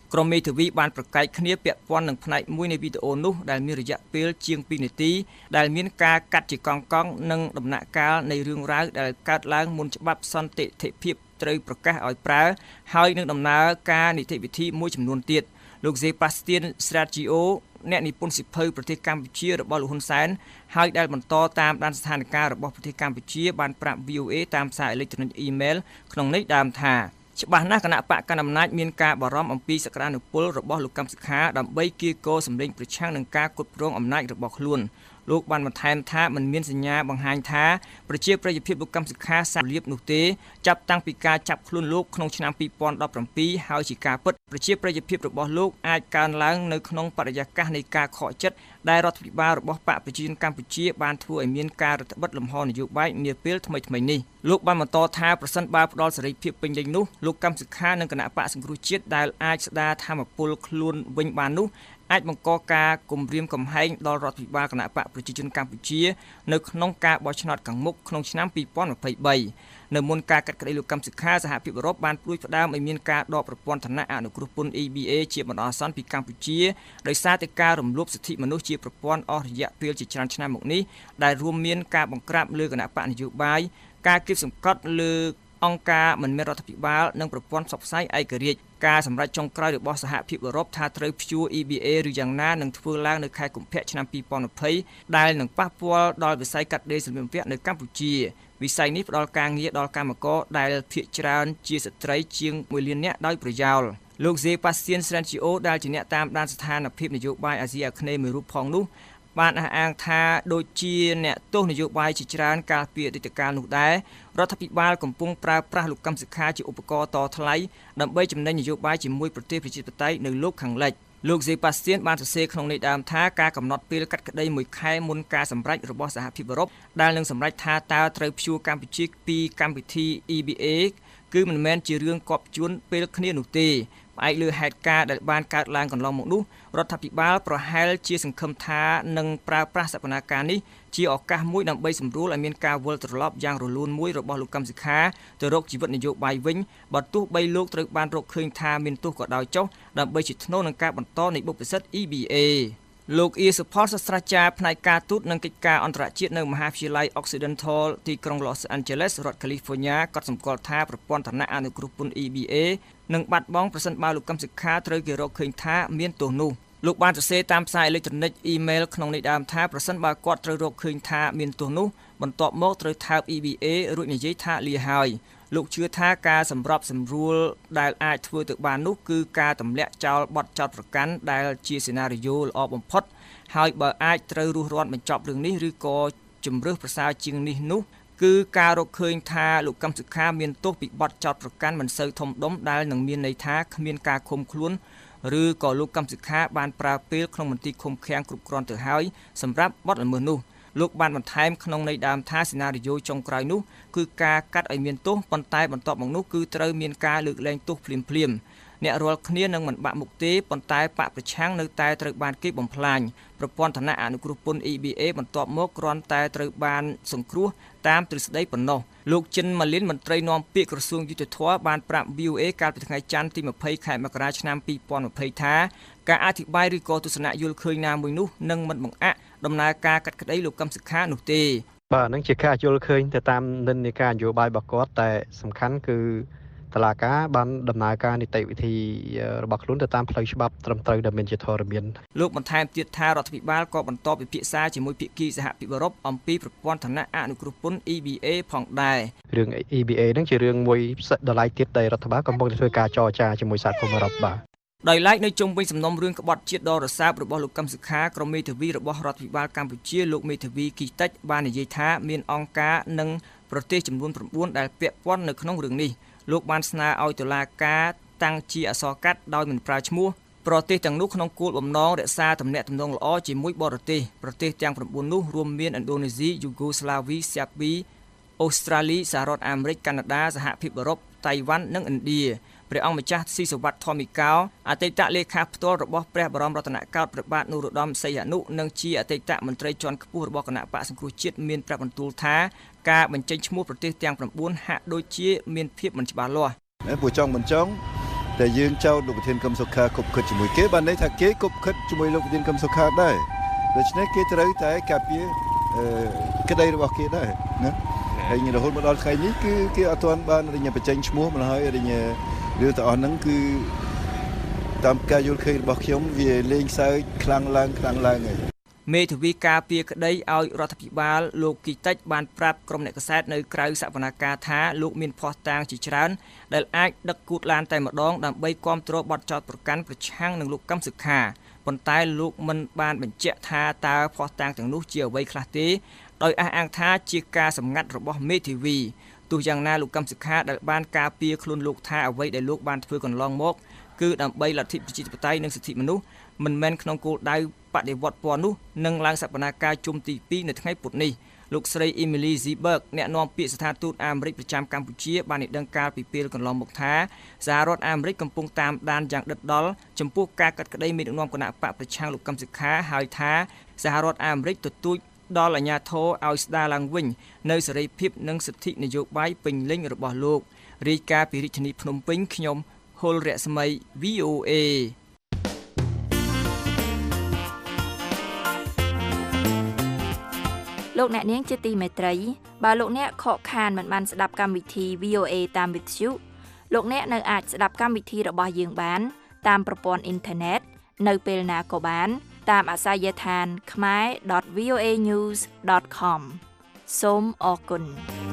ក្រុមមេធាវីបានប្រកែកគ្នាពាក់ព័ន្ធនឹងផ្នែកមួយនៃវីដេអូនោះដែលមានរយៈពេលជាងពីរនាទីដែលមានការកាត់ជាកង់កង់និងដំណាក់កាលនៃរឿងរ៉ាវដែលកើតឡើងមុនច្បាប់សន្តិភាពត្រូវប្រកាសឲ្យប្រើហើយនឹងដំណើរការនីតិវិធីមួយចំនួនទៀតលោក Sebastian Sergio អ្នកនិពន្ធសិភៅប្រទេសកម្ពុជារបស់លោកហ៊ុនសែនហើយដែលបន្តតាមដានស្ថានភាពរបស់ប្រទេសកម្ពុជាបានប្រាប់ វី អូ អេ តាមសារអេឡិចត្រូនិកអ៊ីមែលក្នុងន័យដើមថាច្បាស់ណាស់គណៈបកកណ្ដាលអំណាចមានការបារម្ភអំពីសក្តានុពលរបស់លោកកឹមសុខាដើម្បីគៀកគរសម្លេងប្រឆាំងនឹងការគ្រប់គ្រងអំណាចរបស់ខ្លួនលោកបានបន្ថែមថាមិនមានសញ្ញាបង្ហាញថាប្រជាប្រិយភាពលោកកឹមសុខាសាលៀបនោះទេចាប់តាំងពីការចាប់ខ្លួនលោកក្នុងឆ្នាំពីរពាន់ដប់ប្រាំពីរហើយជាការពិតប្រជាប្រិយភាពរបស់លោកអាចកើនឡើងនៅក្នុងបរិយាកាសនៃការខកចិត្តដែលរដ្ឋាភិបាលរបស់បកប្រជាជនកម្ពុជាបានធ្វើឲ្យមានការរដ្ឋបិទលំហនយោបាយនាពេលថ្មីៗនេះលោកបានបន្តថាប្រសិនបើផ្ដល់សេរីភាពពេញលេញនោះលោកកឹមសុខានិងគណៈបកសង្គ្រោះជាតិដែលអាចស្ដារធម្មពលខ្លួនវិញបាននោះអាចបង្កការគំរាមកំហែងដល់រដ្ឋាភិបាលគណៈបកប្រជាជនកម្ពុជានៅក្នុងការបោះឆ្នោតខាងមុខក្នុងឆ្នាំពីរពាន់ម្ភៃបីនៅមុនការកាត់ក្តីលោកកឹមសុខាសហភាពអឺរ៉ុបបានព្រួយផ្ដើមឲ្យមានការដកប្រព័ន្ធឋានៈអនុគ្រោះពន្ធ អ៊ី ប៊ី เอ ជាបណ្ដោះអាសន្នពីកម្ពុជាដោយសារតែការរំលោភសិទ្ធិមនុស្សជាប្រព័ន្ធអស់រយៈពេលជាច្រើនឆ្នាំមកនេះដែលរួមមានការបង្ក្រាបលើគណៈបកនយោបាយការគៀបសង្កត់លើអង្គការមិនមែនរដ្ឋាភិបាលនិងប្រព័ន្ធផ្សព្វផ្សាយឯករាជ្យការសម្រេចចុងក្រោយរបស់សហភាពអឺរ៉ុបថាត្រូវព្យួរ អ៊ី ប៊ី เอ ឬយ៉ាងណានឹងធ្វើឡើងនៅខែកុម្ភៈឆ្នាំពីរពាន់ម្ភៃដែលនឹងប៉ះពាល់ដល់វិស័យកាត់ដេរសម្ភារៈនៅកម្ពុជាវិស័យនេះផ្ដល់ការងារដល់កម្មករដែលភាគច្រើនជាស្ត្រីជាងមួយលាននាក់ដោយប្រយោលលោក Sebastian Sergio ដែលជាអ្នកតាមដានស្ថានភាពនយោបាយអាស៊ីអាគ្នេយ៍មួយរូបផងនោះបានអះអាងថាដូចជាអ្នកទស្សនយោបាយជាច្រើនកាលពីអតីតកាលនោះដែររដ្ឋាភិបាលកំពុងប្រើប្រាស់លោកកឹមសុខាជាឧបករណ៍តថ្លៃដើម្បីចំណេញនយោបាយជាមួយប្រទេសប្រជាធិបតេយ្យនៅលោកខាងលិចលោក Sebastian បានសរសេរក្នុងន័យដើមថាការកំណត់ពេលកាត់ក្តីមួយខែមុនការសម្រេចរបស់សហភាពអឺរ៉ុបដែលនឹងសម្រេចថាតើត្រូវព្យួរកម្ពុជាពីកម្មវិធី អ៊ី ប៊ី เอ គឺមិនមែនជារឿងគប់ជួនពេលគ្នានោះទេផ្អែកលើហេតុការណ៍ដែលបានកើតឡើងកន្លងមកនោះរដ្ឋាភិបាលប្រហែលជាសង្ឃឹមថានឹងប្រើប្រាស់សកម្មភាពនេះជាឱកាសមួយដើម្បីសម្រួលឲ្យមានការវិលត្រឡប់យ៉ាងរលូនមួយរបស់លោកកឹមសុខាទៅរកជីវិតនយោបាយវិញបើទោះបីលោកត្រូវបានរកឃើញថាមានទោសក៏ដោយចុះដើម្បីជាថ្នូរនឹងការបន្តនៃបុព្វសិទ្ធិ អ៊ី ប៊ី เอ លោកអ៊ីសុផលសាស្ត្រាចារ្យផ្នែកការទូតនិងកិច្ចការអន្តរជាតិនៅមហាវិទ្យាល័យ Occidental ទីក្រុង Los Angeles រដ្ឋ California ក៏សម្គាល់ថាប្រព័ន្ធឋានៈអនុគ្រោះពន្ធ អ៊ី ប៊ី เอ នឹងបាត់បង់ប្រសិនបើលោកកឹមសុខាត្រូវគេរកឃើញថាមានទោសនោះលោកបានសរសេរតាមសារអេឡិចត្រូនិកអ៊ីមែលក្នុងន័យដើមថាប្រសិនបើគាត់ត្រូវរកឃើញថាមានទោសនោះបន្ទាប់មកត្រូវថើប អ៊ី ប៊ី เอ រួចនិយាយថាលាហើយលោកជឿថាការសម្របសម្រួលដែលអាចធ្វើទៅបាននោះគឺការទម្លាក់ចោលបទចោទប្រកាន់ដែលជាសេណារីយ៉ូល្អបំផុតហើយបើអាចត្រូវរុះរាន់បញ្ចប់រឿងនេះឬក៏ជំរឿសប្រសើរជាងនេះនោះគឺការរកឃើញថាលោកកឹមសុខាមានទោសពីបទចោទប្រកាន់មិនសូវធំដុំដែលនឹងមានន័យថាគ្មានការឃុំខ្លួនឬក៏លោកកឹមសុខាបានប្រើពេលក្នុងមន្ទីរឃុំឃាំងគ្រប់គ្រាន់ទៅហើយសម្រាប់បទល្មើសនោះលោកបានបន្ថែមក្នុងន័យដើមថាសេណារីយ៉ូចុងក្រោយនោះគឺការកាត់ឲ្យមានទោសប៉ុន្តែបន្ទាប់មកនោះគឺត្រូវមានការលើកលែងទោសភ្លាមភ្លាមអ្នករាល់គ្នានឹងមិនបាក់មុខទេប៉ុន្តែបកប្រឆាំងនៅតែត្រូវបានគេបំផ្លាញប្រព័ន្ធឋានៈអនុគ្រោះពន្ធ អ៊ី ប៊ី เอ បន្ទាប់មកគ្រាន់តែត្រូវបានសង្គ្រោះតាមទ្រឹស្ដីប៉ុណ្ណោះលោកចិនម៉ាលីនមន្ត្រីនាំពាក្យក្រសួងយុទ្ធភ័ពបានប្រាប់ វី អូ អេ កាលពីថ្ងៃច័ន្ទទីម្ភៃខែមករាឆ្នាំពីរពាន់ម្ភៃថាការអធិប្បាយឬក៏ទស្សនៈយល់ឃើញណាមួយនោះនឹងមិនបង្អាក់ដំណើរការកាត់ក្តីលោកកឹមសុខានោះទេបាទហ្នឹងជាការយល់ឃើញទៅតាមនិន្នាការនយោបាយរបស់គាត់តែសំខាន់គឺតុលាការបានដំណើរការនីតិវិធីរបស់ខ្លួនទៅតាមផ្លូវច្បាប់ត្រឹមត្រូវដែលមានជាធរមានលោកបន្ថែមទៀតថារដ្ឋាភិបាលក៏បន្តពិភាក្សាជាមួយភាគីសហភាពអឺរ៉ុបអំពីប្រព័ន្ធឋានៈអនុគ្រោះពន្ធ អ៊ី ប៊ី เอ ផងដែររឿង អ៊ី ប៊ី เอ ហ្នឹងជារឿងមួយផ្សិតដល់ឡៃទៀតដែលរដ្ឋបាលកំពុងធ្វើការចរចាជាមួយសហគមន៍អឺរ៉ុបបាទដោយឡែកនៅជុំវិញសំណុំរឿងក្បត់ជាតិដ៏រសើបរបស់លោកកឹមសុខាក្រុមមេធាវីរបស់រដ្ឋាភិបាលកម្ពុជាលោកមេធាវីគីតិចបាននិយាយថាមានអង្គការនិងប្រទេសចំនួន៩ដែលពាក់ព័ន្ធនៅក្នុងរឿងនេះលោកបានស្នើឲ្យតុលាការតាំងជាអក្សរកាត់ដោយមិនប្រើឈ្មោះប្រទេសទាំងនោះក្នុងគោលបំណងរក្សាទំនាក់ទំនងល្អជាមួយបរទេសប្រទេសទាំង៩នោះរួមមានឥណ្ឌូនេស៊ីយូហ្គោស្លាវីសេប៊ីអូស្ត្រាលីសហរដ្ឋអាមេរិកកាណាដាសហភាពអឺរ៉ុបតៃវ៉ាន់និងឥណ្ឌាព្រះអង្គម្ចាស់ស៊ីសវ័តធម្មកោអតីតលេខាផ្ទាល់របស់ព្រះបរមរតនកោដ្ឋព្រះបាទនរោត្តមសីហនុនិងជាអតីតមន្ត្រីជាន់ខ្ពស់របស់គណៈបកសង្គ្រោះជាតិមានប្រាប់បន្ទូលថាការបញ្ចេញឈ្មោះប្រទេសទាំង៩ហាក់ដូចជាមានភាពមិនច្បាស់លាស់ពួកចង់មិនចង់តែយើងចោទលោកប្រធានគឹមសុខាគប់ខិតជាមួយគេបានន័យថាគេគប់ខិតជាមួយលោកប្រធានគឹមសុខាដែរដូច្នេះគេត្រូវតែការពារក្តីរបស់គេដែរណាហើយរហូតមកដល់ថ្ងៃនេះគឺគេអត់ទាន់បានរញបញ្ចេញឈ្មោះមកហើយរញរឿងទាំងអស់ហ្នឹងគឺតាមការយល់ឃើញរបស់ខ្ញុំវាលេងសើចខ្លាំងឡើងខ្លាំងឡើងហើយមេធាវីការពារក្តីឲ្យរដ្ឋាភិបាលលោកគីតិចបានប្រាប់ក្រុមអ្នកកសែតនៅក្រៅសវនកម្មថាលោកមានភ័ស្តុតាងជាច្រើនដែលអាចដឹកគូតឡានតែម្ដងដើម្បីគាំទ្របទចោទប្រកាន់ប្រឆាំងនឹងលោកកឹមសុខាប៉ុន្តែលោកមិនបានបញ្ជាក់ថាតើភ័ស្តុតាងទាំងនោះជាអ្វីខ្លះទេដោយអះអាងថាជាការសម្ងាត់របស់មេធាវីទោះយ៉ាងណាលោកកឹមសុខាដែលបានការពារខ្លួនលោកថាអ្វីដែលលោកបានធ្វើកន្លងមកគឺដើម្បីលទ្ធិប្រជាធិបតេយ្យនិងសិទ្ធិមនុស្សមិនមែនក្នុងគោលដៅបដិវត្តពណ៌នោះនឹងឡើងសកម្មភាពជុំទីពីរនៅថ្ងៃពុធនេះលោកស្រី Emily Ziberg អ្នកនាំពាក្យស្ថានទូតអាមេរិកប្រចាំកម្ពុជាបានឲ្យដឹងកាលពីពេលកន្លងមកថាសហរដ្ឋអាមេរិកកំពុងតាមដានយ៉ាងដិតដល់ចំពោះការកាត់ក្តីមេដឹកនាំគណៈបកប្រឆាំងលោកកឹមសុខាហើយថាសហរដ្ឋអាមេរិកទទូចដល់អាជ្ញាធរឲ្យស្ដារឡើងវិញនៅសេរីភាពនិងសិទ្ធិនយោបាយពេញលេញរបស់លោករាយការណ៍ពីរាជធានីភ្នំពេញខ្ញុំហុលរស្មី វី អូ เอលោកអ្នកនាងជាទីមេត្រីបើលោកអ្នកខកខានមិនបានស្ដាប់កម្មវិធី វី អូ เอ តាមវិទ្យុលោកអ្នកនៅអាចស្ដាប់កម្មវិធីរបស់យើងបានតាមប្រព័ន្ធអ៊ីនធឺណិតនៅពេលណាក៏បានតាមអាសយដ្ឋាន ខមែរ ដត វី អូ เอ ញូស ដត ខម សូមអរគុណ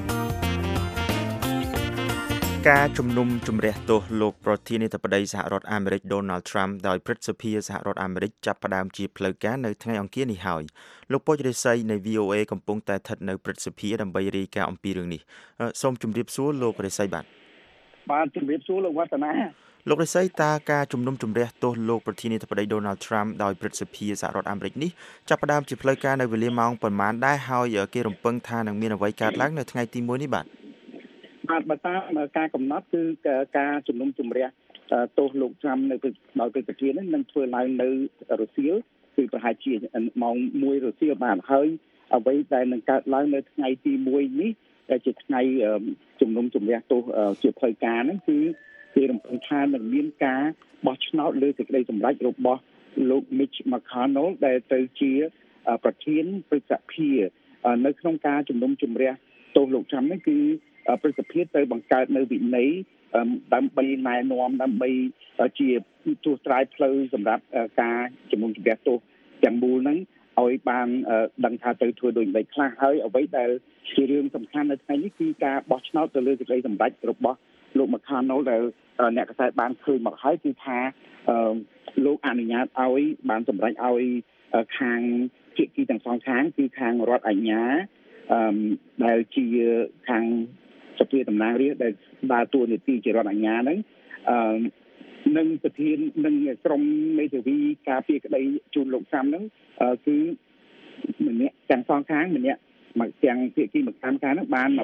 ការជំនុំជម្រះទោសលោកប្រធានាធិបតីសហរដ្ឋអាមេរិក Donald Trump ដោយព្រឹទ្ធសភាសហរដ្ឋអាមេរិកចាប់ផ្ដើមជាផ្លូវការនៅថ្ងៃអង្គារនេះហើយលោកពុជរិស័យនៃ វី អូ เอ កំពុងតែស្ថិតនៅព្រឹទ្ធសភាដើម្បីរាយការណ៍អំពីរឿងនេះសូមជម្រាបសួរលោករិស័យបាទបាទជម្រាបសួរលោកវឌ្ឍនាលោករិស័យតើការជំនុំជម្រះទោសលោកប្រធានាធិបតី Donald Trump ដោយព្រឹទ្ធសភាសហរដ្ឋអាមេរិកនេះចាប់ផ្ដើមជាផ្លូវការនៅវេលាម៉ោងប៉ុន្មានដែរហើយគេរំពឹងថានឹងមានអ្វីកើតឡើងនៅថ្ងៃទីមួយនេះបាទបាទបើតាមការកំណត់គឺការជំនុំជម្រះទោសលោកត្រាំនៅដោយព្រឹទ្ធសភានេះនឹងធ្វើឡើងនៅរុស្ស៊ីគឺប្រហែលជាម៉ោងមួយរុស្ស៊ីបាទហើយអ្វីដែលនឹងកើតឡើងនៅថ្ងៃទីមួយនេះដែលជាថ្ងៃជំនុំជម្រះទោសជាផ្លូវការហ្នឹងគឺគេរំពឹងថានឹងមានការបោះឆ្នោតលើសេចក្តីសម្រេចរបស់លោក Mitch McConnell ដែលទៅជាប្រធានព្រឹទ្ធសភានៅក្នុងការជំនុំជម្រះទោសលោកត្រាំនេះគឺព្រឹទ្ធសភាទៅបង្កើតនៅវិន័យដើម្បីណែនាំដើម្បីជាទូស្ត្រាយផ្លូវសម្រាប់ការជំនុំជម្រះទោសទាំងមូលហ្នឹងឲ្យបានដឹងថាទៅធ្វើដូចម្តេចខ្លះហើយអ្វីដែលជារឿងសំខាន់នៅថ្ងៃនេះគឺការបោះឆ្នោតទៅលើសេចក្តីសម្រេចរបស់លោក McConnell ដែលអ្នកកសែតបានឃើញមកហើយគឺថាលោកអនុញ្ញាតឲ្យបានសម្រេចឲ្យខាងភាគីទាំងសងខាងគឺខាងរដ្ឋអាជ្ញាដែលជាខាងសភាតំណាងរាស្ត្រដែលដើរតួនាទីជារដ្ឋអាជ្ញាហ្នឹងនឹងប្រធាននឹងក្រុមមេធាវីការពារក្តីជូនលោកសាំហ្នឹងគឺម្នាក់ទាំងសងខាងម្នាក់មកទាំងភាគីម្ខាងខាងហ្នឹងបាន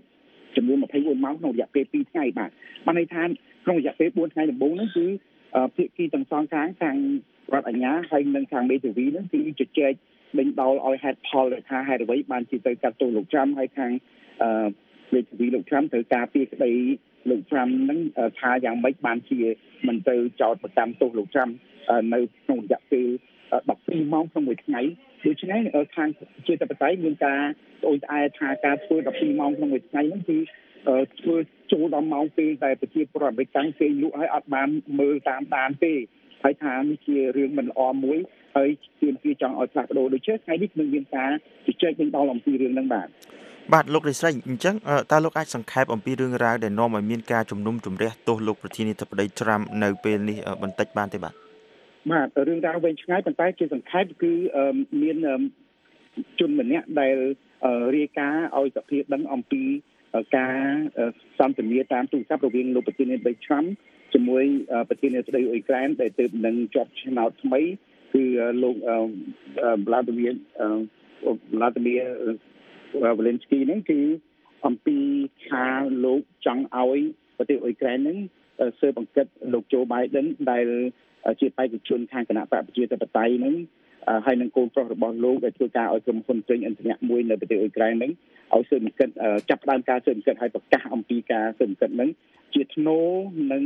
20ចំនួន24ម៉ោងក្នុងរយៈពេលពីរថ្ងៃបាទបានន័យថាក្នុងរយៈពេល4ថ្ងៃដំបូងហ្នឹងគឺភាគីទាំងសងខាងខាងរដ្ឋអាជ្ញាហើយនិងខាងមេធាវីហ្នឹងគឺជជែកដេញដោលឲ្យហេតុផលថាហេតុអ្វីបានជាទៅកាត់ទោសលោកត្រាំហើយខាងមេធាវីលោកត្រាំត្រូវការពារក្តីលោកត្រាំហ្នឹងថាយ៉ាងម៉េចបានជាមិនទៅចោទប្រកាន់ទោសលោកត្រាំនៅក្នុងរយៈពេល12ម៉ោងក្នុងមួយថ្ងៃដូច្នេះខាងជាតបតៃមានការត្អូញត្អែថាការធ្វើ12ម៉ោងក្នុងមួយថ្ងៃហ្នឹងគឺធ្វើចូលដល់ម៉ោងពេលដែលប្រជាពលរដ្ឋអាមេរិកកាំងគេលក់ឲ្យអត់បានមើលតាមដានទេហើយថានេះជារឿងមិនល្អមួយហើយជាជាចង់ឲ្យផ្លាស់ប្ដូរដូចជាថ្ងៃនេះនឹងមានការជជែកដល់អំពីរឿងហ្នឹងបាទបាទលោករិស័យអញ្ចឹងតើលោកអាចសង្ខេបអំពីរឿងរ៉ាវដែលនាំឲ្យមានការជំនុំជម្រះទោសលោកប្រធានាធិបតី Trump នៅពេលនេះបន្តិចបានទេបាទបាទរឿងរ៉ាវវែងឆ្ងាយប៉ុន្តែជាសង្ខេបគឺមានជនម្នាក់ដែលរាយការណ៍ឲ្យសភាដឹងអំពីការសន្ទនាតាមទូរស័ព្ទរវាងលោកប្រធានាធិបតី Trump ជាមួយប្រធានាធិបតីអ៊ុយក្រែនដែលទើបនឹងជាប់ឆ្នោតថ្មីគឺលោក Vladimir Vladimir Zelensky ហ្នឹងគឺអំពីថាលោកចង់ឲ្យប្រទេសអ៊ុយក្រែនហ្នឹងស៊ើបអង្កេតលោក Joe Biden ដែលជាបេក្ខជនខាងគណៈបកប្រជាធិបតេយ្យហ្នឹងហើយនឹងកូនប្រុសរបស់លោកដែលធ្វើការឲ្យក្រុមហ៊ុនពេញអន្តរជាតិមួយនៅប្រទេសអ៊ុយក្រែនហ្នឹងឲ្យស៊ើបអង្កេតចាប់ផ្ដើមការស៊ើបអង្កេតឲ្យប្រកាសអំពីការស៊ើបអង្កេតហ្នឹងជាថ្នូរនឹង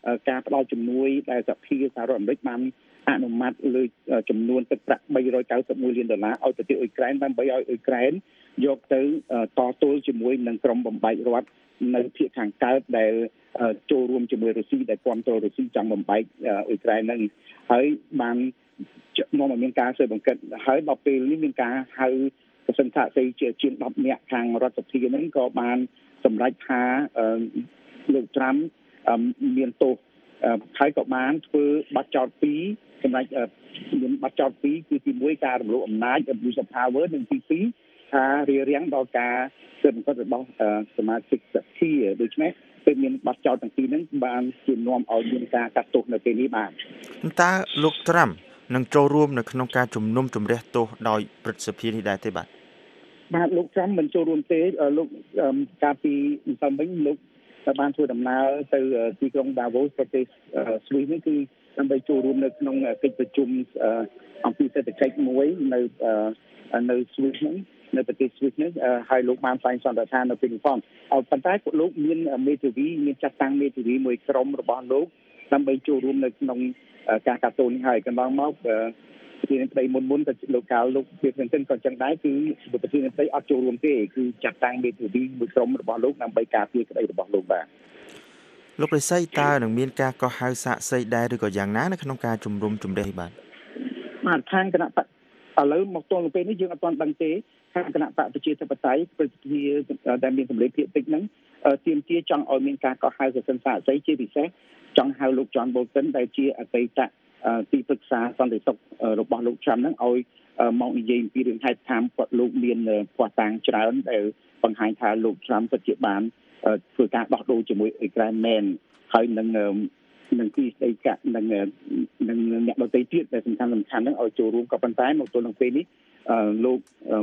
ការផ្ដល់ជំនួយដែលសភាសហរដ្ឋអាមេរិកបានអនុម័តលើចំនួនទឹកប្រាក់បីរយកៅសិបមួយលានដុល្លារឲ្យប្រទេសអ៊ុយក្រែនដើម្បីឲ្យអ៊ុយក្រែនយកទៅតទល់ជាមួយនឹងក្រុមបំបែករដ្ឋនៅភាគខាងកើតដែលចូលរួមជាមួយរុស្ស៊ីដែលគាំទ្ររុស្ស៊ីចង់បំបែកអ៊ុយក្រែនហ្នឹងហើយបាននាំឲ្យមានការស៊ើបអង្កេតហើយដល់ពេលនេះមានការហៅប្រសិនថាស្អីជាជាងដប់នាក់ខាងរដ្ឋសភាហ្នឹងក៏បានសម្រេចថាលោកត្រាំមានទោសហើយក៏បានធ្វើបាត់ចោតពីរសម្រាប់មានបាត់ចោតពីរគឺទីមួយការរំលោភអំណាច abuse of power និងទីពីរថារារាំងដល់ការស៊ើបអង្កេតរបស់សមាជិកសភាដូច្នេះពេលមានបាត់ចោតទាំងពីរហ្នឹងបានជានាំឲ្យមានការកាត់ទោសនៅពេលនេះបាទតើលោកត្រាំនឹងចូលរួមនៅក្នុងការជំនុំជម្រះទោសដោយព្រឹទ្ធសភានេះដែរទេបាទបាទលោកត្រាំមិនចូលរួមទេលោកកាលពីម្សិលមិញលោកបានធ្វើដំណើរទៅទីក្រុង Davos ប្រទេសស្វីសនេះគឺដើម្បីចូលរួមនៅក្នុងកិច្ចប្រជុំអំពីសេដ្ឋកិច្ចមួយនៅនៅស្វីសហ្នឹងនៅប្រទេសស្វីសនេះហើយលោកបានផ្សាយសន្និដ្ឋាននៅពេលនេះផងប៉ុន្តែលោកមានមេធាវីមានចាត់តាំងមេធាវីមួយក្រុមរបស់លោកដើម្បីចូលរួមនៅក្នុងការកាត់ទោសនេះហើយកន្លងមកប្រធានាធិបតីមុនមុនទៅលោកកៅលោកពីផ្សេងៗក៏ចឹងដែរគឺប្រធានាធិបតីអត់ចូលរួមទេគឺចាត់តាំងមេធាវីមួយក្រុមរបស់លោកដើម្បីការពារក្តីរបស់លោកបាទលោករិស័យតើនឹងមានការកោះហៅសាកសីដែរឬក៏យ៉ាងណានៅក្នុងការជំរុំជម្រះនេះបាទបាទខាងគណៈបកឥឡូវមកទល់ពេលនេះយើងអត់ទាន់ដឹងទេខាងគណៈបកប្រជាធិបតេយ្យប្រតិភិដែលមានសម្លេងភាគតិចហ្នឹងទាមទារចង់ឲ្យមានការកោះហៅសិទ្ធិសាកសីជាពិសេសចង់ហៅលោក John Bolton ដែលជាអតីតទីប្រឹក្សាសន្តិសុខរបស់លោក Trump ហ្នឹងឲ្យមកនិយាយអំពីរឿងហេតុថាគាត់លោកមានភ័ស្តុតាងច្រើនដែលបង្ហាញថាលោក Trump ពិតជាបានធ្វើការដោះដូរជាមួយអ៊ុយក្រែនមែនហើយនឹងនឹងទីស្តីកានឹងនឹងអ្នកដទៃទៀតដែលសំខាន់សំខាន់ហ្នឹងឲ្យចូលរួមក៏ប៉ុន្តែមកទល់នឹងពេលនេះលោក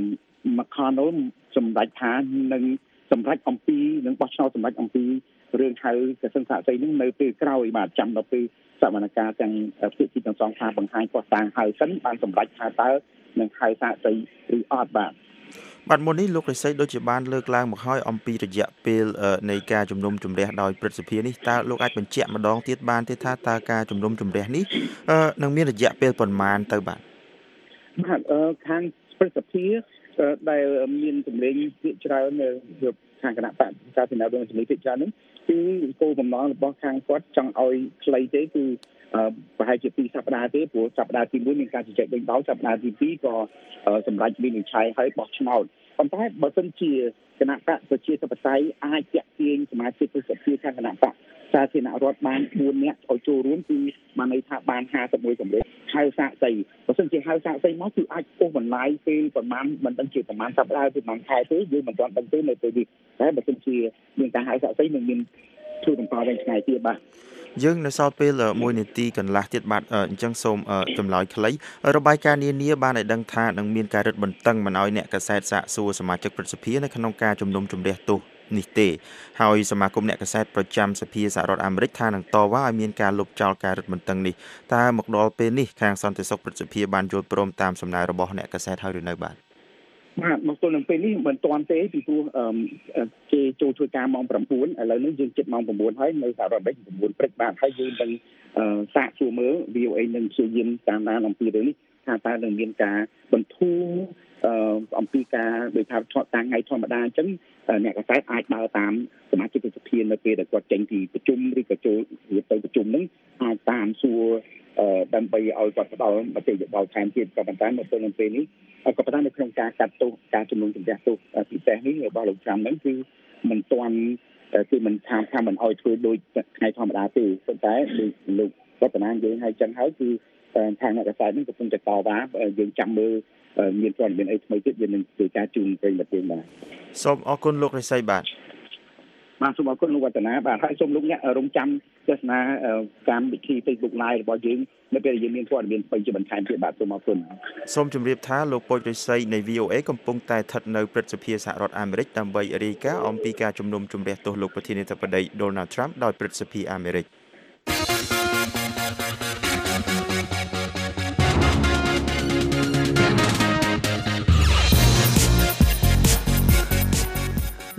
McConnell សម្រេចថានឹងសម្រេចអំពីនឹងបោះឆ្នោតសម្រេចអំពីរឿងហៅកសិនសាកសីនឹងនៅពេលក្រោយបាទចាំដល់ពេលសវនកម្មទាំងភាគីទាំងសងថាបង្ហាញគាត់តាំងហៅសិនបានសម្រេចថាតើនឹងហៅសាកសីឬអត់បាទបាទមុននេះលោករិស័យដូចជាបានលើកឡើងមកហើយអំពីរយៈពេលនៃការជំនុំជម្រះដោយព្រឹទ្ធសភានេះតើលោកអាចបញ្ជាក់ម្ដងទៀតបានទេថាតើការជំនុំជម្រះនេះនឹងមានរយៈពេលប៉ុន្មានទៅបាទបាទខាងព្រឹទ្ធសភាដែលមានសម្លេងភាគច្រើនខាងគណៈបកការពិនិត្យរឿងសម្លេងភាគច្រើននេះគឺគោលបំណងរបស់ខាងគាត់ចង់ឲ្យខ្លីទេគឺប្រហែលជាពីរសប្តាហ៍ទេព្រោះសប្តាហ៍ទីមួយមានការជជែកដេញដោលសប្តាហ៍ទីពីរក៏សម្រាប់វិនិច្ឆ័យឲ្យបោះឆ្នោតប៉ុន្តែបើសិនជាគណៈបកប្រជាធិបតេយ្យអាចទាក់ទាញសមាជិកព្រឹទ្ធសភាខាងគណៈបកសាធារណរដ្ឋបានបួននាក់ឲ្យចូលរួមគឺបានន័យថាបានห้าสิบเอ็ดសម្លេងហៅសាកសីបើសិនជាហៅសាកសីមកគឺអាចពោះបន្លាយពេលប្រហែលមិនដឹងជាប្រហែលសប្តាហ៍ឬប្រហែលខែទេយើងមិនទាន់ដឹងទេនៅពេលនេះតែបើសិនជាមានការហៅសាកសីនឹងមានធ្វើបន្តវិញថ្ងៃទៀតបាទយើងនៅសល់ពេលមួយនាទីកន្លះទៀតបាទអញ្ចឹងសូមចម្លើយខ្លីរបាយការណ៍នានាបានឲ្យដឹងថានឹងមានការរឹតបន្តឹងមិនឲ្យអ្នកកាសែតសាកសួរសមាជិកព្រឹទ្ធសភានៅក្នុងការជំនុំជម្រះទោសនេះទេហើយសមាគមអ្នកកាសែតប្រចាំសភាសហរដ្ឋអាមេរិកថានឹងតវ៉ាឲ្យមានការលុបចោលការរឹតបន្តឹងនេះតើមកដល់ពេលនេះខាងសន្តិសុខព្រឹទ្ធសភាបានយល់ព្រមតាមសំណើរបស់អ្នកកាសែតហើយឬនៅបាទបាទមកទល់នឹងពេលនេះមិនទាន់ទេពីព្រោះគេចូលធ្វើការម៉ោងប្រាំបួនឥឡូវនេះយើងជិតម៉ោងប្រាំបួនហើយនៅសហរដ្ឋអាមេរិកប្រាំបួនព្រឹកបាទហើយយើងនឹងសាកសួរមើល V O A នឹងព្យាយាមតាមដានអំពីរឿងនេះថាតើនឹងមានការបន្ធូរអំពីការដោយថាថតតាំងថ្ងៃធម្មតាអញ្ចឹងអ្នកកាសែតអាចដើរតាមសមាជិកសភានៅពេលដែលគាត់ចេញពីប្រជុំឬក៏ចូលទៅប្រជុំហ្នឹងអាចតាមសួរដើម្បីឲ្យគាត់ផ្ដល់មតិយោបល់ថែមទៀតក៏ប៉ុន្តែនៅពេលពេលនេះក៏ប៉ុន្តែនៅក្នុងការកាត់ទោសការជំនុំជម្រះទោសពិសេសនេះរបស់លោកឆ្នាំហ្នឹងគឺមិនទាន់គឺមិនថាថាមិនឲ្យធ្វើដូចថ្ងៃធម្មតាទេប៉ុន្តែលោករដ្ឋាភិបាលយើងឲ្យចឹងហើយគឺខាងអ្នកកាសែតហ្នឹងកំពុងតែតវ៉ាយើងចាំមើលមានព័ត៌មានអីថ្មីទៀតយើងនឹងធ្វើការជូនប្រិយមិត្តយើងបាទសូមអរគុណលោករិស័យបាទបាទសូមអរគុណលោកវឌ្ឍនាបាទហើយសូមលោកអ្នករងចាំទស្សនាកម្មវិធី Facebook Live របស់យើងនៅពេលដែលយើងមានព័ត៌មានបញ្ជាបន្ថែមទៀតបាទសូមអរគុណសូមជម្រាបថាលោកពុជរិស័យនៃ V O A កំពុងតែស្ថិតនៅព្រឹទ្ធសភាសហរដ្ឋអាមេរិកដើម្បីរាយការណ៍អំពីការជំនុំជម្រះទោសលោកប្រធានាធិបតី Donald Trump ដោយព្រឹទ្ធសភាអាមេរិក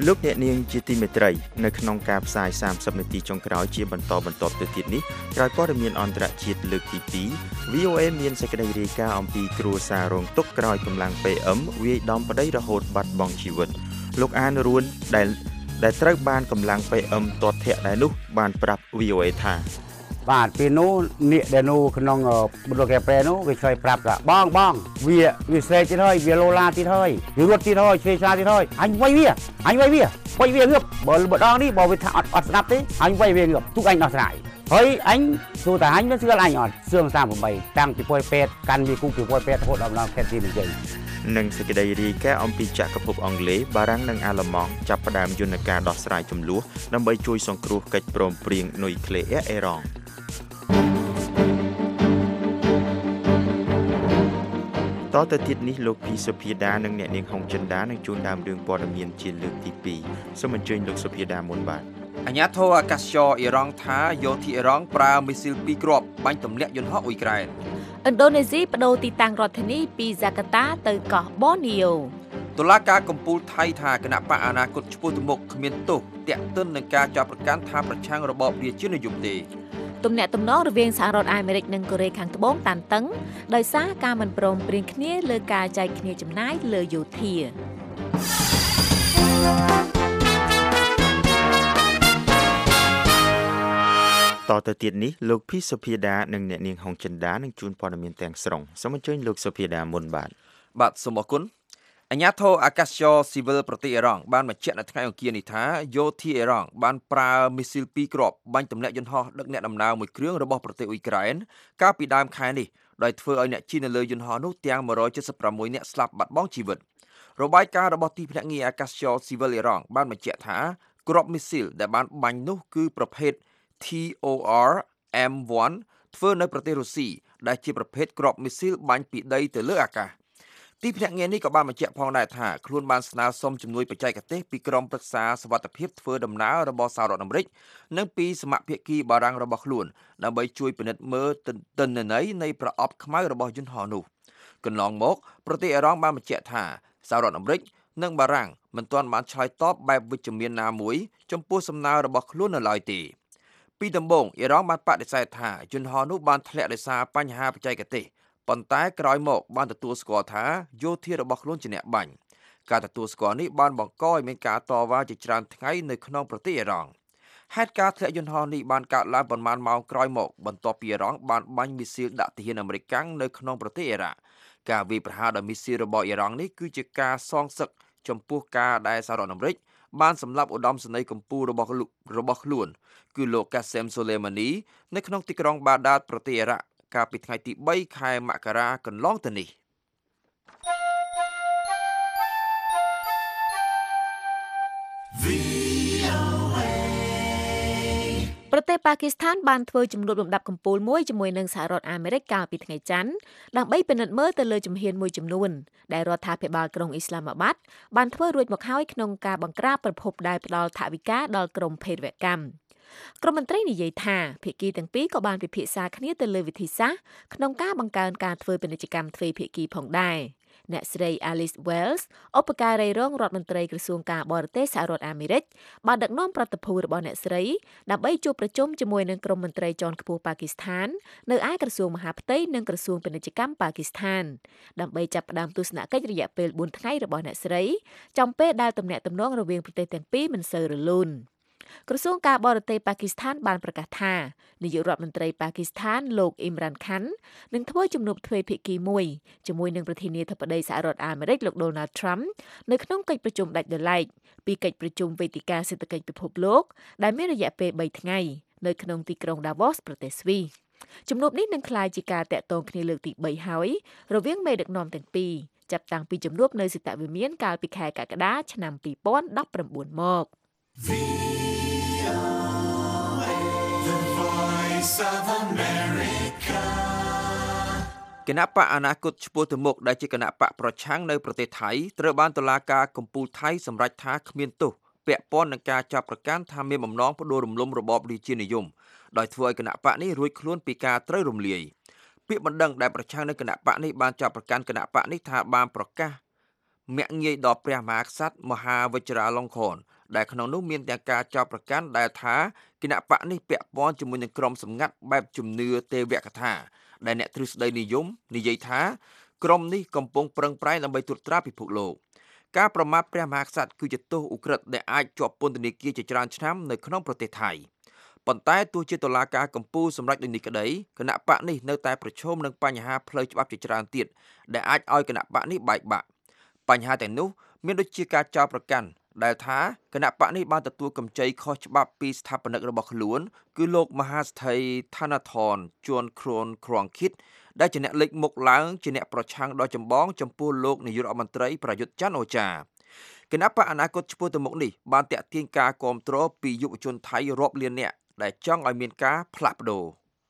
លោកអ្នកនាងជាទីមេត្រីនៅក្នុងការផ្សាយសាមសិបនាទីចុងក្រោយជាបន្តបន្ទាប់ទៅទៀតនេះក្រោយព័ត៌មានអន្តរជាតិលើកទីពីរ វី អូ เอ មានសេចក្តីរាយការណ៍អំពីគ្រួសាររងទុក្ខក្រោយកម្លាំង ពី អឹម វាយដំប្តីរហូតបាត់បង់ជីវិតលោកអានរួនដែលដែលត្រូវបានកម្លាំង ពី អឹម ទាត់ធាក់ដែរនោះបានប្រាប់ វី អូ เอ ថាបាទពេលនោះនាកដែលនោះក្នុងបុរសកែប្រែនោះវាឆ្លើយប្រាប់ថាបងបងវាវាស្រែកទៀតហើយវាលោឡាទៀតហើយវារត់ទៀតហើយឆ្លេឆ្លាទៀតហើយអញវាយវាអញវាយវាវាយវាងើបបើម្ដងនេះបើវាថាអត់អត់ស្ដាប់ទេអញវាយវាងើបទុកអញដោះស្រាយហើយអញសួរថាអញមិនស្គាល់អញអត់សឿងសាមប្រាំបីតាំងពីពុយពេទ្យកាន់វាគូពីពុយពេទ្យរហូតដល់ខេត្តទីមានជ័យនិងសេចក្តីរាយការណ៍អំពីចក្រភពអង់គ្លេសបារាំងនិងអាល្លឺម៉ង់ចាប់ផ្ដើមយន្តការដោះស្រាយជម្លោះដើម្បីជួយសង្គ្រោះកិច្ចព្រមព្រៀងនុយក្លេអ៊ែរអ៊ីរ៉ង់តទៅទៀតនេះលោកភីសុភាដានិងអ្នកនាងហុងចិនដានឹងជួនដើមរឿងព័ត៌មានជាលើកទីពីរសូមអញ្ជើញលោកសុភាដាមុនបាទអាញាធរអាកាសចរអ៊ីរ៉ង់ថាយោធាអ៊ីរ៉ង់ប្រើមីស៊ីលពីរគ្រាប់បាញ់ទម្លាក់យន្តហោះអ៊ុយក្រែនឥណ្ឌូនេស៊ីបដូរទីតាំងរដ្ឋធានីពីហ្សាកាតាទៅកោះបូនីយ៉ូតុលាការកំពូលថៃថាគណៈបកអនាគតឆ្ពោះទៅមុខគ្មានទោសទាក់ទិននឹងការចាប់ប្រកាន់ថាប្រឆាំងរបបរាជានិយមទេទំនាក់ទំនងរវាងសហរដ្ឋអាមេរិកនិងកូរ៉េខាងត្បូងតានតឹងដោយសារការមិនព្រមព្រៀងគ្នាលើការចែកគ្នាចំណាយលើយោធាតទៅទៀតនេះលោកភីសុភាដានិងអ្នកនាងហុងចិនដានឹងជួនព័ត៌មានទាំងស្រុងសូមអញ្ជើញលោកសុភាដាមុនបាទបាទសូមអរគុណអាញាធរអាកាសចរស៊ីវិលប្រទេសអ៊ីរ៉ង់បានបញ្ជាក់នៅថ្ងៃអង្គារនេះថាយោធាអ៊ីរ៉ង់បានប្រើមីស៊ីលពីរគ្រាប់បាញ់ទម្លាក់យន្តហោះដឹកអ្នកដំណើរមួយគ្រឿងរបស់ប្រទេសអ៊ុយក្រែនកាលពីដើមខែនេះដោយធ្វើឲ្យអ្នកជិះនៅលើយន្តហោះនោះទាំងមួយរយ칠십ប្រាំមួយនាក់ស្លាប់បាត់បង់ជីវិតរបាយការណ៍របស់ទីភ្នាក់ងារអាកាសចរស៊ីវិលអ៊ីរ៉ង់បានបញ្ជាក់ថាគ្រាប់មីស៊ីលដែលបានបាញ់នោះគឺប្រភេទ T O R M one ធ្វើនៅប្រទេសរុស្ស៊ីដែលជាប្រភេទគ្រាប់មីស៊ីលបាញ់ពីដីទៅលើអាកាសទីភ្នាក់ងារនេះក៏បានបញ្ជាក់ផងដែរថាខ្លួនបានស្នើសុំជំនួយបច្ចេកទេសពីក្រុមប្រឹក្សាសុវត្ថិភាពធ្វើដំណើររបស់សហរដ្ឋអាមេរិកនិងពីសមាភាគីបារាំងរបស់ខ្លួនដើម្បីជួយពិនិត្យមើលទិន្នន័យនៃប្រអប់ខ្មៅរបស់យន្តហោះនោះកន្លងមកប្រទេសអ៊ីរ៉ង់បានបញ្ជាក់ថាសហរដ្ឋអាមេរិកនិងបារាំងមិនទាន់បានឆ្លើយតបបែបវិជ្ជមានណាមួយចំពោះសំណើរបស់ខ្លួននៅឡើយទេពីដំបូងអ៊ីរ៉ង់បានបដិសេធថាយន្តហោះនោះបានធ្លាក់ដោយសារបញ្ហាបច្ចេកទេសប៉ុន្តែក្រោយមកបានទទួលស្គាល់ថាយោធារបស់ខ្លួនជាអ្នកបាញ់ការទទួលស្គាល់នេះបានបង្កឲ្យមានការតវ៉ាជាច្រើនថ្ងៃនៅក្នុងប្រទេសអ៊ីរ៉ង់ហេតុការណ៍ធ្លាក់យន្តហោះនេះបានកើតឡើងប៉ុន្មានម៉ោងក្រោយមកបន្ទាប់ពីអ៊ីរ៉ង់បានបាញ់មីស៊ីលដាក់ទាហានអាមេរិកនៅក្នុងប្រទេសអ៊ីរ៉ាក់ការវាយប្រហារដោយមីស៊ីលរបស់អ៊ីរ៉ង់នេះគឺជាការសងសឹកចំពោះការដែលសហរដ្ឋអាមេរិកបានសម្លាប់ឧត្តមសេនីយ៍កម្ពុជារបស់របស់ខ្លួនគឺលោកកាសេមសូលេម៉ានីនៅក្នុងទីក្រុងបាដាតប្រទេសអ៊ីរ៉ាក់កាលពីថ្ងៃទីបីខែមករាកន្លងទៅនេះប្រទេសប៉ាគីស្ថានបានធ្វើជំនួបលំដាប់កំពូលមួយជាមួយនឹងសហរដ្ឋអាមេរិកកាលពីថ្ងៃច័ន្ទដើម្បីពិនិត្យមើលទៅលើជំហានមួយចំនួនដែលរដ្ឋាភិបាលក្រុងអ៊ីស្លាមាបាតបានធ្វើរួចមកហើយក្នុងការបង្ក្រាបប្រភពដែលផ្ដល់ថវិកាដល់ក្រុមភេរវកម្មក្រុមមន្ត្រីនិយាយថាភាគីទាំងពីរក៏បានពិភាក្សាគ្នាទៅលើវិធីសាស្ត្រក្នុងការបង្កើនការធ្វើពាណិជ្ជកម្មទ្វេភាគីផងដែរអ្នកស្រី Alice Wells ឧបការីរងរដ្ឋមន្ត្រីក្រសួងការបរទេសសហរដ្ឋអាមេរិកបានដឹកនាំប្រតិភូរបស់អ្នកស្រីដើម្បីជួបប្រជុំជាមួយនឹងក្រុមមន្ត្រីជាន់ខ្ពស់ប៉ាគីស្ថាននៅឯក្រសួងមហាផ្ទៃនិងក្រសួងពាណិជ្ជកម្មប៉ាគីស្ថានដើម្បីចាប់ផ្ដើមទស្សនកិច្ចរយៈពេលបួនថ្ងៃរបស់អ្នកស្រីចំពេលដែលទំនាក់ទំនងរវាងប្រទេសទាំងពីរមិនសូវរលូនក្រសួងការបរទេសប៉ាគីស្ថានបានប្រកាសថានាយករដ្ឋមន្ត្រីប៉ាគីស្ថានលោកអ៊ីមរ៉ានខាន់នឹងធ្វើជំនួបទ្វេភាគីមួយជាមួយនឹងប្រធានាធិបតីសហរដ្ឋអាមេរិកលោក Donald Trump នៅក្នុងកិច្ចប្រជុំដាច់ដោយឡែកពីកិច្ចប្រជុំវេទិកាសេដ្ឋកិច្ចពិភពលោកដែលមានរយៈពេលបីថ្ងៃនៅក្នុងទីក្រុង Davos ប្រទេសស្វីសជំនួបនេះនឹងក្លាយជាការតាក់ទងគ្នាលើកទីបីហើយរវាងមេដឹកនាំទាំងពីរចាប់តាំងពីជំនួបនៅសិតវិមានកាលពីខែកក្កដាឆ្នាំពីរពាន់ដប់ប្រាំបួនមកគណៈបកអនាគតឆ្ពោះទៅមុខដែលជាគណៈបកប្រឆាំងនៅប្រទេសថៃត្រូវបានតុលាការកំពូលថៃសម្រេចថាគ្មានទោសពាក់ព័ន្ធនឹងការចាប់ប្រកាន់ថាមានបំណងផ្ដួលរំលំរបបរាជានិយមដោយធ្វើឲ្យគណៈបកនេះរួចខ្លួនពីការត្រូវរំលាយពាក្យបណ្ដឹងដែលប្រឆាំងនឹងគណៈបកនេះបានចាប់ប្រកាន់គណៈបកនេះថាបានប្រកាសមាក់ងាយដល់ព្រះមហាក្សត្រមហាវជ្រាលង្កនដែលក្នុងនោះមានទាំងការចោទប្រកាន់ដែលថាគណៈបកនេះពាក់ព័ន្ធជាមួយនឹងក្រុមសម្ងាត់បែបជំនឿទេវកថាដែលអ្នកទ្រឹស្ដីនិយមនិយាយថាក្រុមនេះកំពុងប្រឹងប្រែងដើម្បីត្រួតត្រាពិភពលោកការប្រមាថព្រះមហាក្សត្រគឺជាទោសឧក្រិដ្ឋដែលអាចជាប់ពន្ធនាគារជាច្រើនឆ្នាំនៅក្នុងប្រទេសថៃប៉ុន្តែទោះជាតុលាការកំពូលសម្រេចដូចនេះក្តីគណៈបកនេះនៅតែប្រឈមនឹងបញ្ហាផ្លូវច្បាប់ជាច្រើនទៀតដែលអាចឲ្យគណៈបកនេះបែកបាក់បញ្ហាទាំងនោះមានដូចជាការចោទប្រកាន់ដែលថាគណៈបកនេះបានទទួលកម្ចីខុសច្បាប់ពីស្ថាបនិករបស់ខ្លួនគឺលោកមហាស្ថិឋានធនជួនគ្រូនក្រងគិតដែលជាអ្នកលេចមុខឡើងជាអ្នកប្រឆាំងដ៏ចម្បងចំពោះលោកនាយករដ្ឋមន្ត្រីប្រយុទ្ធច័ន្ទអូចាគណៈបកអនាគតឆ្ពោះទៅមុខនេះបានតាក់ទាញការគាំទ្រពីយុវជនថៃរាប់លាននាក់ដែលចង់ឲ្យមានការផ្លាស់ប្ដូរ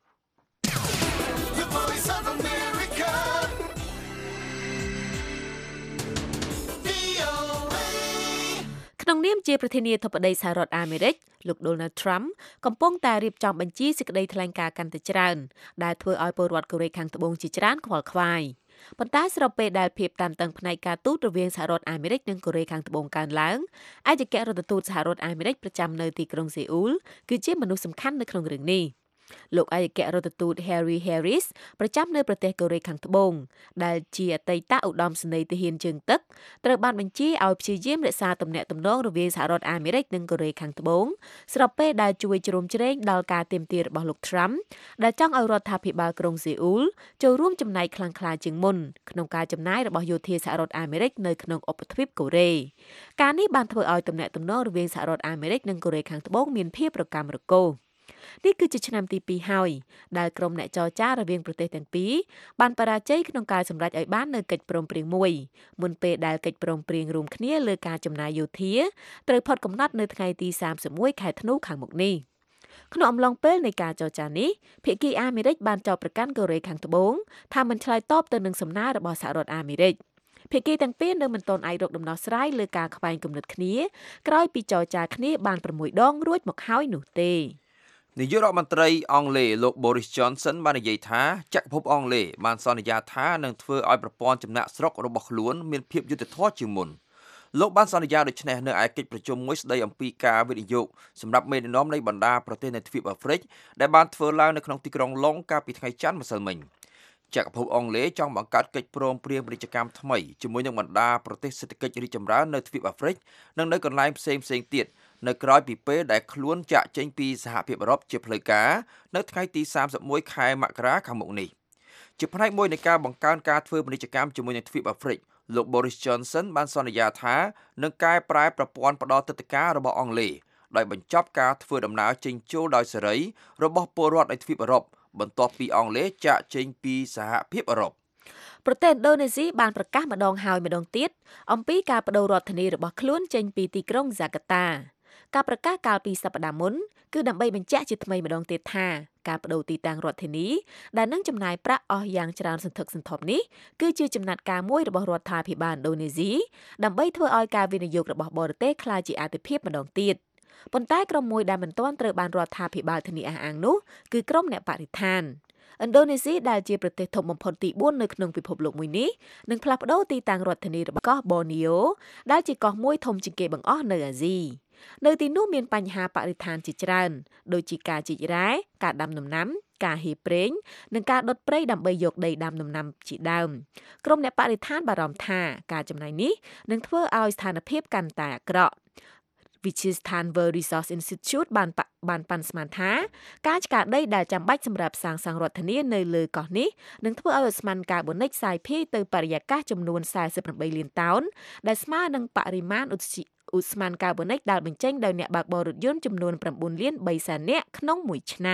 ក្នុងនាមជាប្រធានាធិបតីសហរដ្ឋអាមេរិកលោក Donald Trump កំពុងតែរៀបចំបញ្ជីសេចក្តីថ្លែងការណ៍កាន់តែច្រើនដែលធ្វើឲ្យពលរដ្ឋកូរ៉េខាងត្បូងជាច្រើនខ្វល់ខ្វាយប៉ុន្តែស្របពេលដែលភាពតានតឹងផ្នែកការទូតរវាងសហរដ្ឋអាមេរិកនិងកូរ៉េខាងត្បូងកើនឡើងឯកអគ្គរដ្ឋទូតសហរដ្ឋអាមេរិកប្រចាំនៅទីក្រុងសេអ៊ូលគឺជាមនុស្សសំខាន់នៅក្នុងរឿងនេះលោកឯកអគ្គរដ្ឋទូត Harry Harris ប្រចាំនៅប្រទេសកូរ៉េខាងត្បូងដែលជាអតីតឧត្តមសេនីយ៍ទាហានជើងទឹកត្រូវបានបញ្ជាឲ្យព្យាយាមរក្សាទំនាក់ទំនងរវាងសហរដ្ឋអាមេរិកនិងកូរ៉េខាងត្បូងស្របពេលដែលជួយជ្រោមជ្រែងដល់ការទាមទាររបស់លោក Trump ដែលចង់ឲ្យរដ្ឋាភិបាលក្រុងសេអ៊ូលចូលរួមចំណែកខ្លាំងក្លាជាងមុនក្នុងការចំណាយរបស់យោធាសហរដ្ឋអាមេរិកនៅក្នុងឧបទ្វីបកូរ៉េការនេះបានធ្វើឲ្យទំនាក់ទំនងរវាងសហរដ្ឋអាមេរិកនិងកូរ៉េខាងត្បូងមានភាពរកាំរកូសនេះគឺជាឆ្នាំទីពីរហើយដែលក្រុមអ្នកចរចារវាងប្រទេសទាំងពីរបានបរាជ័យក្នុងការសម្រេចឲ្យបាននូវកិច្ចព្រមព្រៀងមួយមុនពេលដែលកិច្ចព្រមព្រៀងរួមគ្នាលើការចំណាយយោធាត្រូវផុតកំណត់នៅថ្ងៃទីសាមសិបមួយខែធ្នូខាងមុខនេះក្នុងអំឡុងពេលនៃការចរចានេះភាគីអាមេរិកបានចោទប្រកាន់កូរ៉េខាងត្បូងថាមិនឆ្លើយតបទៅនឹងសំណើរបស់សហរដ្ឋអាមេរិកភាគីទាំងពីរនៅមិនទាន់អាចរកដំណោះស្រាយលើការខ្វែងគំនិតគ្នាក្រោយពីចរចាគ្នាបានប្រាំមួយដងរួចមកហើយនោះទេនាយករដ្ឋមន្ត្រីអង់គ្លេសលោក Boris Johnson បាននិយាយថាចក្រភពអង់គ្លេសបានសន្យាថានឹងធ្វើឲ្យប្រព័ន្ធចំណាក់ស្រុករបស់ខ្លួនមានភាពយុត្តិធម៌ជាងមុនលោកបានសន្យាដូចនេះនៅឯកិច្ចប្រជុំមួយស្ដីអំពីការវិនិយោគសម្រាប់មេដឹកនាំនៃបណ្ដាប្រទេសនៅទ្វីបអាហ្វ្រិកដែលបានធ្វើឡើងនៅក្នុងទីក្រុងឡុងកាលពីថ្ងៃច័ន្ទម្សិលមិញចក្រភពអង់គ្លេសចង់បង្កើតកិច្ចព្រមព្រៀងពាណិជ្ជកម្មថ្មីជាមួយនឹងបណ្ដាប្រទេសសេដ្ឋកិច្ចរីកចម្រើននៅទ្វីបអាហ្វ្រិកនិងនៅកន្លែងផ្សេងៗទៀតនៅក្រៅពីពេលដែលខ្លួនចាក់ចេញពីសហភាពអឺរ៉ុបជាផ្លូវការនៅថ្ងៃទីសាមសិបមួយខែមករាខាងមុខនេះជាផ្នែកមួយនៃការបង្កើនការធ្វើពាណិជ្ជកម្មជាមួយនឹងទ្វីបអាហ្វ្រិកលោក Boris Johnson បានសន្យាថានឹងកែប្រែប្រព័ន្ធផ្ដល់ទឹកដីរបស់អង់គ្លេសដោយបញ្ចប់ការធ្វើដំណើរចេញចូលដោយសេរីរបស់ពលរដ្ឋនៅទ្វីបអឺរ៉ុបបន្ទាប់ពីអង់គ្លេសចាក់ចេញពីសហភាពអឺរ៉ុបប្រទេសឥណ្ឌូនេស៊ីបានប្រកាសម្ដងហើយម្ដងទៀតអំពីការបដូររដ្ឋធានីរបស់ខ្លួនចេញពីទីក្រុងហ្សាកាតាការប្រកាសកាលពីសប្តាហ៍មុនគឺដើម្បីបញ្ជាក់ជាថ្មីម្ដងទៀតថាការបដូរទីតាំងរដ្ឋធានីដែលនឹងចំណាយប្រាក់អស់យ៉ាងច្រើនសន្ធឹកសន្ធាប់នេះគឺជាចំណាត់ការមួយរបស់រដ្ឋាភិបាលឥណ្ឌូនេស៊ីដើម្បីធ្វើឲ្យការវិនិយោគរបស់បរទេសក្លាយជាអាទិភាពម្ដងទៀតប៉ុន្តែក្រុមមួយដែលមិនទាន់ត្រូវបានរដ្ឋាភិបាលធានាអះអាងនោះគឺក្រុមអ្នកបរិស្ថានឥណ្ឌូនេស៊ីដែលជាប្រទេសធំបំផុតទីបួននៅក្នុងពិភពលោកមួយនេះនឹងផ្លាស់ប្ដូរទីតាំងរដ្ឋធានីរបស់កោះបូនីយ៉ូដែលជាកោះមួយធំជាងគេបង្អស់នៅអាស៊ីនៅទីនោះមានបញ្ហាបរិស្ថានជាច្រើនដូចជាការជីករ៉ែការដាំដំណាំការហេប្រេងនិងការដុតព្រៃដើម្បីយកដីដាំដំណាំជាដើមក្រុមអ្នកបរិស្ថានបារម្ភថាការចំណាយនេះនឹងធ្វើឲ្យស្ថានភាពកាន់តែអាក្រក់វិទ្យាស្ថាន World Resource Institute បានបានប៉ាន់ស្មានថាការឆ្កាដីដែលចាំបាច់សម្រាប់សាងសង់រដ្ឋធានីនៅលើកោះនេះនឹងធ្វើឲ្យឧស្ម័នកាបូនិកសាយភាយទៅបរិយាកាសចំនួនសែសិបប្រាំបីលានតោនដែលស្មើនឹងបរិមាណឧស្ម័នកាបូនិកដែលបញ្ចេញដោយអ្នកបើកបររថយន្តចំនួនប្រាំបួនលានបីសែននាក់ក្នុងមួយឆ្នាំ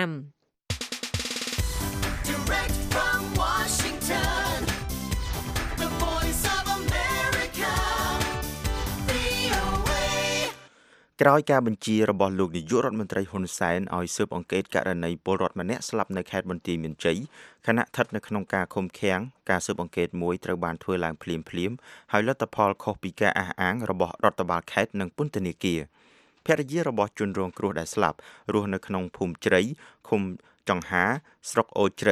Direct from Washington, the voice of America, វី អូ เอក្រោយការបញ្ជារបស់លោកនាយករដ្ឋមន្ត្រីហ៊ុនសែនឲ្យស៊ើបអង្កេតករណីពលរដ្ឋម្នាក់ស្លាប់នៅខេត្តបន្ទាយមានជ័យខណៈស្ថិតនៅក្នុងការឃុំឃាំងការស៊ើបអង្កេតមួយត្រូវបានធ្វើឡើងភ្លាមៗហើយលទ្ធផលខុសពីការអះអាងរបស់រដ្ឋបាលខេត្តនិងពន្ធនាគារភរិយារបស់ជនរងគ្រោះដែលស្លាប់រស់នៅក្នុងភូមិជ្រៃឃុំចង្ហាស្រុកអូជ្រៅ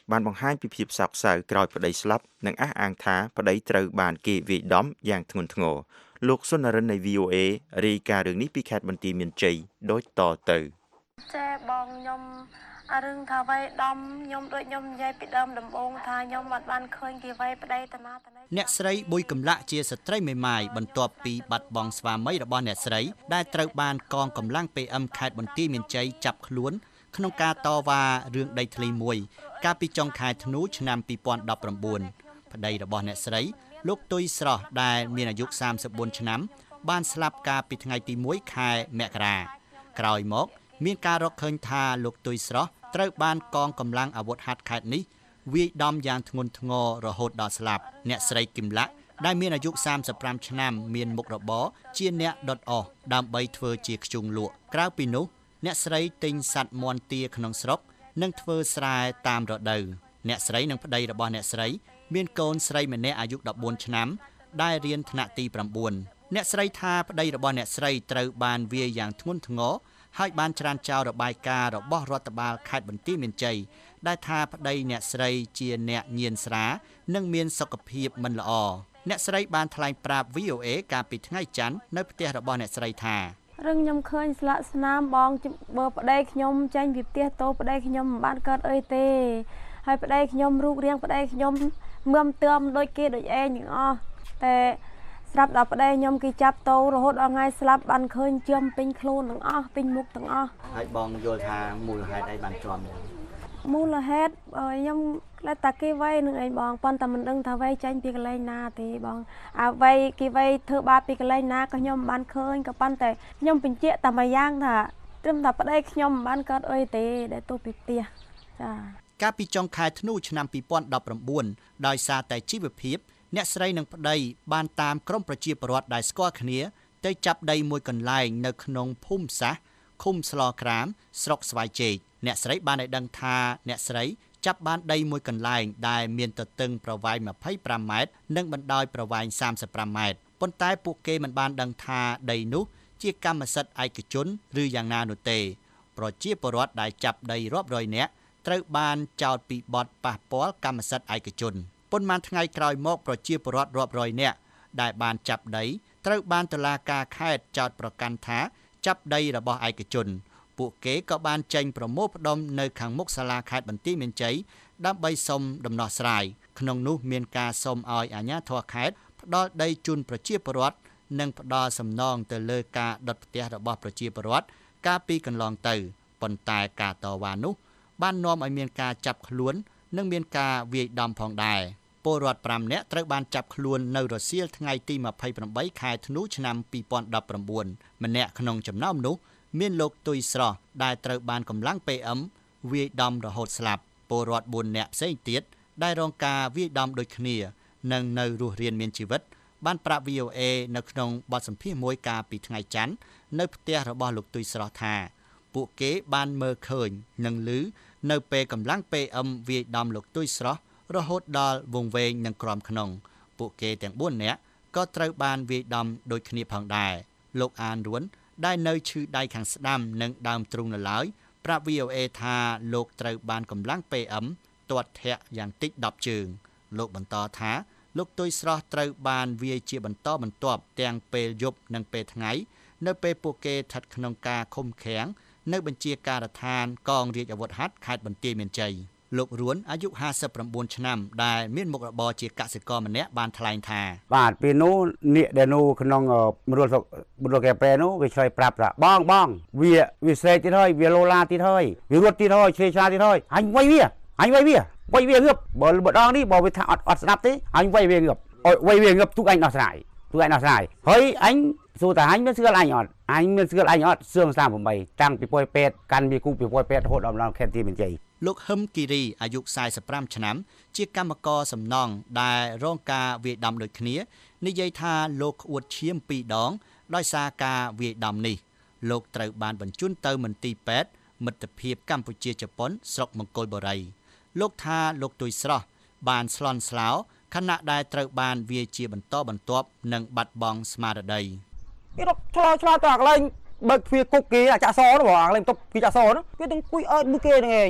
បានបង្ហាញពីភាពសោកសៅក្រោយប្តីស្លាប់និងអះអាងថាប្តីត្រូវបានគេវាយដំយ៉ាងធ្ងន់ធ្ងរលោកសុនរិននៃ វី អូ เอ រាយការណ៍រឿងនេះពីខេត្តបន្ទាយមានជ័យដូចតទៅចាបងខ្ញុំអារឿងថាវាយដំខ្ញុំដូចខ្ញុំនិយាយពីដើមដំបូងថាខ្ញុំអត់បានឃើញគេវាយប្តីតាណាតាណីអ្នកស្រីប៊ុយកំឡាក់ជាស្ត្រីមេម៉ាយបន្ទាប់ពីបាត់បង់ស្វាមីរបស់អ្នកស្រីដែលត្រូវបានកងកម្លាំង pê em ខេត្តបន្ទាយមានជ័យចាប់ខ្លួនក្នុងការតវ៉ារឿងដីធ្លីមួយកាលពីចុងខែធ្នូឆ្នាំពីរពាន់ដប់ប្រាំបួនប្តីរបស់អ្នកស្រីលោកទុយស្រស់ដែលមានអាយុសាមសិបបួនឆ្នាំបានស្លាប់កាលពីថ្ងៃទីមួយខែមករាក្រោយមកមានការរកឃើញថាលោកទុយស្រស់ត្រូវបានកងកម្លាំងអាវុធហត្ថខេត្តនេះវាយដំយ៉ាងធ្ងន់ធ្ងររហូតដល់ស្លាប់អ្នកស្រីគឹមឡាក់ដែលមានអាយុសាមសិបប្រាំឆ្នាំមានមុខរបរជាអ្នកដុតអុសដើម្បីធ្វើជាខ្ជុងលក់ក្រៅពីនោះអ្នកស្រីទិញសត្វមាន់ទាក្នុងស្រុកនិងធ្វើស្រែតាមរដូវអ្នកស្រីនិងប្តីរបស់អ្នកស្រីមានកូនស្រីម្នាក់អាយុដប់បួនឆ្នាំដែលរៀនថ្នាក់ទីប្រាំបួនអ្នកស្រីថាប្តីរបស់អ្នកស្រីត្រូវបានវាយយ៉ាងធ្ងន់ធ្ងរហើយបានច្រានចោលរបាយការណ៍របស់រដ្ឋបាលខេត្តបន្ទាយមានជ័យដែលថាប្តីអ្នកស្រីជាអ្នកញៀនស្រានិងមានសុខភាពមិនល្អអ្នកស្រីបានថ្លែងប្រាប់ វី អូ เอ កាលពីថ្ងៃច័ន្ទនៅផ្ទះរបស់អ្នកស្រីថារឿងខ្ញុំឃើញស្លាកស្នាមបងបើប្តីខ្ញុំចេញពីផ្ទះតោប្តីខ្ញុំមិនបានកើតអីទេហើយប្តីខ្ញុំរូបរាងប្តីខ្ញុំមឿមទើមដូចគេដូចឯងទាំងអស់តែស្រាប់ដល់ប្តីខ្ញុំគេចាប់តោរហូតដល់ថ្ងៃស្លាប់បានឃើញជាំពេញខ្លួនទាំងអស់ពេញមុខទាំងអស់ហើយបងយល់ថាមូលហេតុអីបានជាំមូលហេតុខ្ញុំខ្លាចតាគេវាយនឹងអីបងប៉ុន្តែមិនដឹងថាវាយចាញ់ពីកន្លែងណាទេបងអាវាយគេវាយធ្វើបាបពីកន្លែងណាក៏ខ្ញុំមិនបានឃើញក៏ប៉ុន្តែខ្ញុំបញ្ជាក់តែមួយយ៉ាងថាត្រឹមតែប្តីខ្ញុំមិនបានកើតអីទេដែលទោះពីផ្ទះចាកាលពីចុងខែធ្នូឆ្នាំពីរពាន់ដប់ប្រាំបួនដោយសារតែជីវភាពអ្នកស្រីនិងប្តីបានតាមក្រុមប្រជាពលរដ្ឋដែលស្គាល់គ្នាទៅចាប់ដីមួយកន្លែងនៅក្នុងភូមិសាស្ត្រឃុំស្លក្រាមស្រុកស្វាយជែកអ្នកស្រីបានឲ្យដឹងថាអ្នកស្រីចាប់បានដីមួយកន្លែងដែលមានទទឹងប្រវែងម្ភៃប្រាំម៉ែត្រនិងបណ្ដោយប្រវែងសាមសិបប្រាំម៉ែត្រប៉ុន្តែពួកគេមិនបានដឹងថាដីនោះជាកម្មសិទ្ធិឯកជនឬយ៉ាងណានោះទេប្រជាពលរដ្ឋដែលចាប់ដីរាប់រយនាក់ត្រូវបានចោទពីបទប៉ះពាល់កម្មសិទ្ធិឯកជនប៉ុន្មានថ្ងៃក្រោយមកប្រជាពលរដ្ឋរាប់រយនាក់ដែលបានចាប់ដីត្រូវបានតុលាការខេត្តចោទប្រកាន់ថាចាប់ដីរបស់ឯកជនពួកគេក៏បានចេញប្រមូលផ្ដុំនៅខាងមុខសាលាខេត្តបន្ទាយមានជ័យដើម្បីសុំដំណោះស្រាយក្នុងនោះមានការសុំឲ្យអាជ្ញាធរខេត្តផ្ដល់ដីជូនប្រជាពលរដ្ឋនិងផ្ដល់សំណងទៅលើការដុតផ្ទះរបស់ប្រជាពលរដ្ឋកាលពីកន្លងទៅប៉ុន្តែការតវ៉ានោះបាននាំឲ្យមានការចាប់ខ្លួននិងមានការវាយដំផងដែរពលរដ្ឋប្រាំនាក់ត្រូវបានចាប់ខ្លួននៅរសៀលថ្ងៃទីម្ភៃប្រាំបីខែធ្នូឆ្នាំពីរពាន់ដប់ប្រាំបួនម្នាក់ក្នុងចំណោមនោះមានលោកទុយស្រស់ដែលត្រូវបានកម្លាំង pê em វាយដំរហូតស្លាប់ពលរដ្ឋបួននាក់ផ្សេងទៀតដែលរងការវាយដំដូចគ្នានិងនៅរស់រានមានជីវិតបានប្រាប់ វី អូ เอ នៅក្នុងបទសម្ភាសន៍មួយកាលពីថ្ងៃច័ន្ទនៅផ្ទះរបស់លោកទុយស្រស់ថាពួកគេបានមើលឃើញនិងឮនៅពេលកម្លាំង pê em វាយដំលោកទុយស្រស់រហូតដល់វង្វេងនិងក្រំក្នុងពួកគេទាំងបួននាក់ក៏ត្រូវបានវាយដំដូចគ្នាផងដែរលោកអានរួនដែលនៅឈឺដៃខាងស្ដាំនិងដើមទ្រូងនៅឡើយប្រាប់ វី អូ เอ ថាលោកត្រូវបានកម្លាំង pê em ទាត់ធាក់យ៉ាងតិចដប់ជើងលោកបន្តថាលោកទុយស្រស់ត្រូវបានវាយជាបន្តបន្ទាប់ទាំងពេលយប់និងពេលថ្ងៃនៅពេលពួកគេស្ថិតក្នុងការឃុំឃាំងនៅបញ្ជាការដ្ឋានកងរាជអាវុធហត្ថខេត្តបន្ទាយមានជ័យលោករួនអាយុห้าสิบเก้าឆ្នាំដែលមានមុខរបរជាកសិករម្នាក់បានថ្លែងថាបាទពេលនោះនាគដែលនោះក្នុងមណ្ឌលមណ្ឌលកែប្រែនោះវាឆ្លើយប្រាប់ថាបងបងវាវាស្រែកទៀតហើយវាលោឡាទៀតហើយវារត់ទៀតហើយឆ្លេឆ្លាទៀតហើយអញវាយវាអញវាយវាវាយវាងើបបើម្ដងនេះបើវាថាអត់អត់ស្ដាប់ទេអញវាយវាងើបអុយវាយវាងើបទុកអញដោះស្រាយទុកអញដោះស្រាយហើយអញសួរថាអញមានស្គាល់អញអត់អញមានស្គាល់អញអត់សឿងសាមប្រាំ8តាំងពីពុយពេទ្យកាន់វាគូពីពុយពេទ្យរហូតដល់ដល់ខេត្តទីមានជ័យលោកហឹមគីរីអាយុสี่สิบห้าឆ្នាំជាកម្មករសំណង់ដែលរងការវាយដំដូចគ្នានិយាយថាលោកក្អួតឈាមពីរដងដោយសារការវាយដំនេះលោកត្រូវបានបញ្ជូនទៅមន្ទីរពេទ្យមិត្តភាពកម្ពុជាជប៉ុនស្រុកមង្គលបុរីលោកថាលោកទុយស្រស់បានស្លន់ស្លោខណៈដែលត្រូវបានវាយជាបន្តបន្ទាប់និងបាត់បង់ស្មារតីគេរកឆ្លោឆ្លោទៅអាកន្លែងបើកទ្វារគុកគេអាចាក់សនោះបងអាកន្លែងតុកគេចាក់សនោះគេទាំងគួយអើតមួយគេហ្នឹងឯង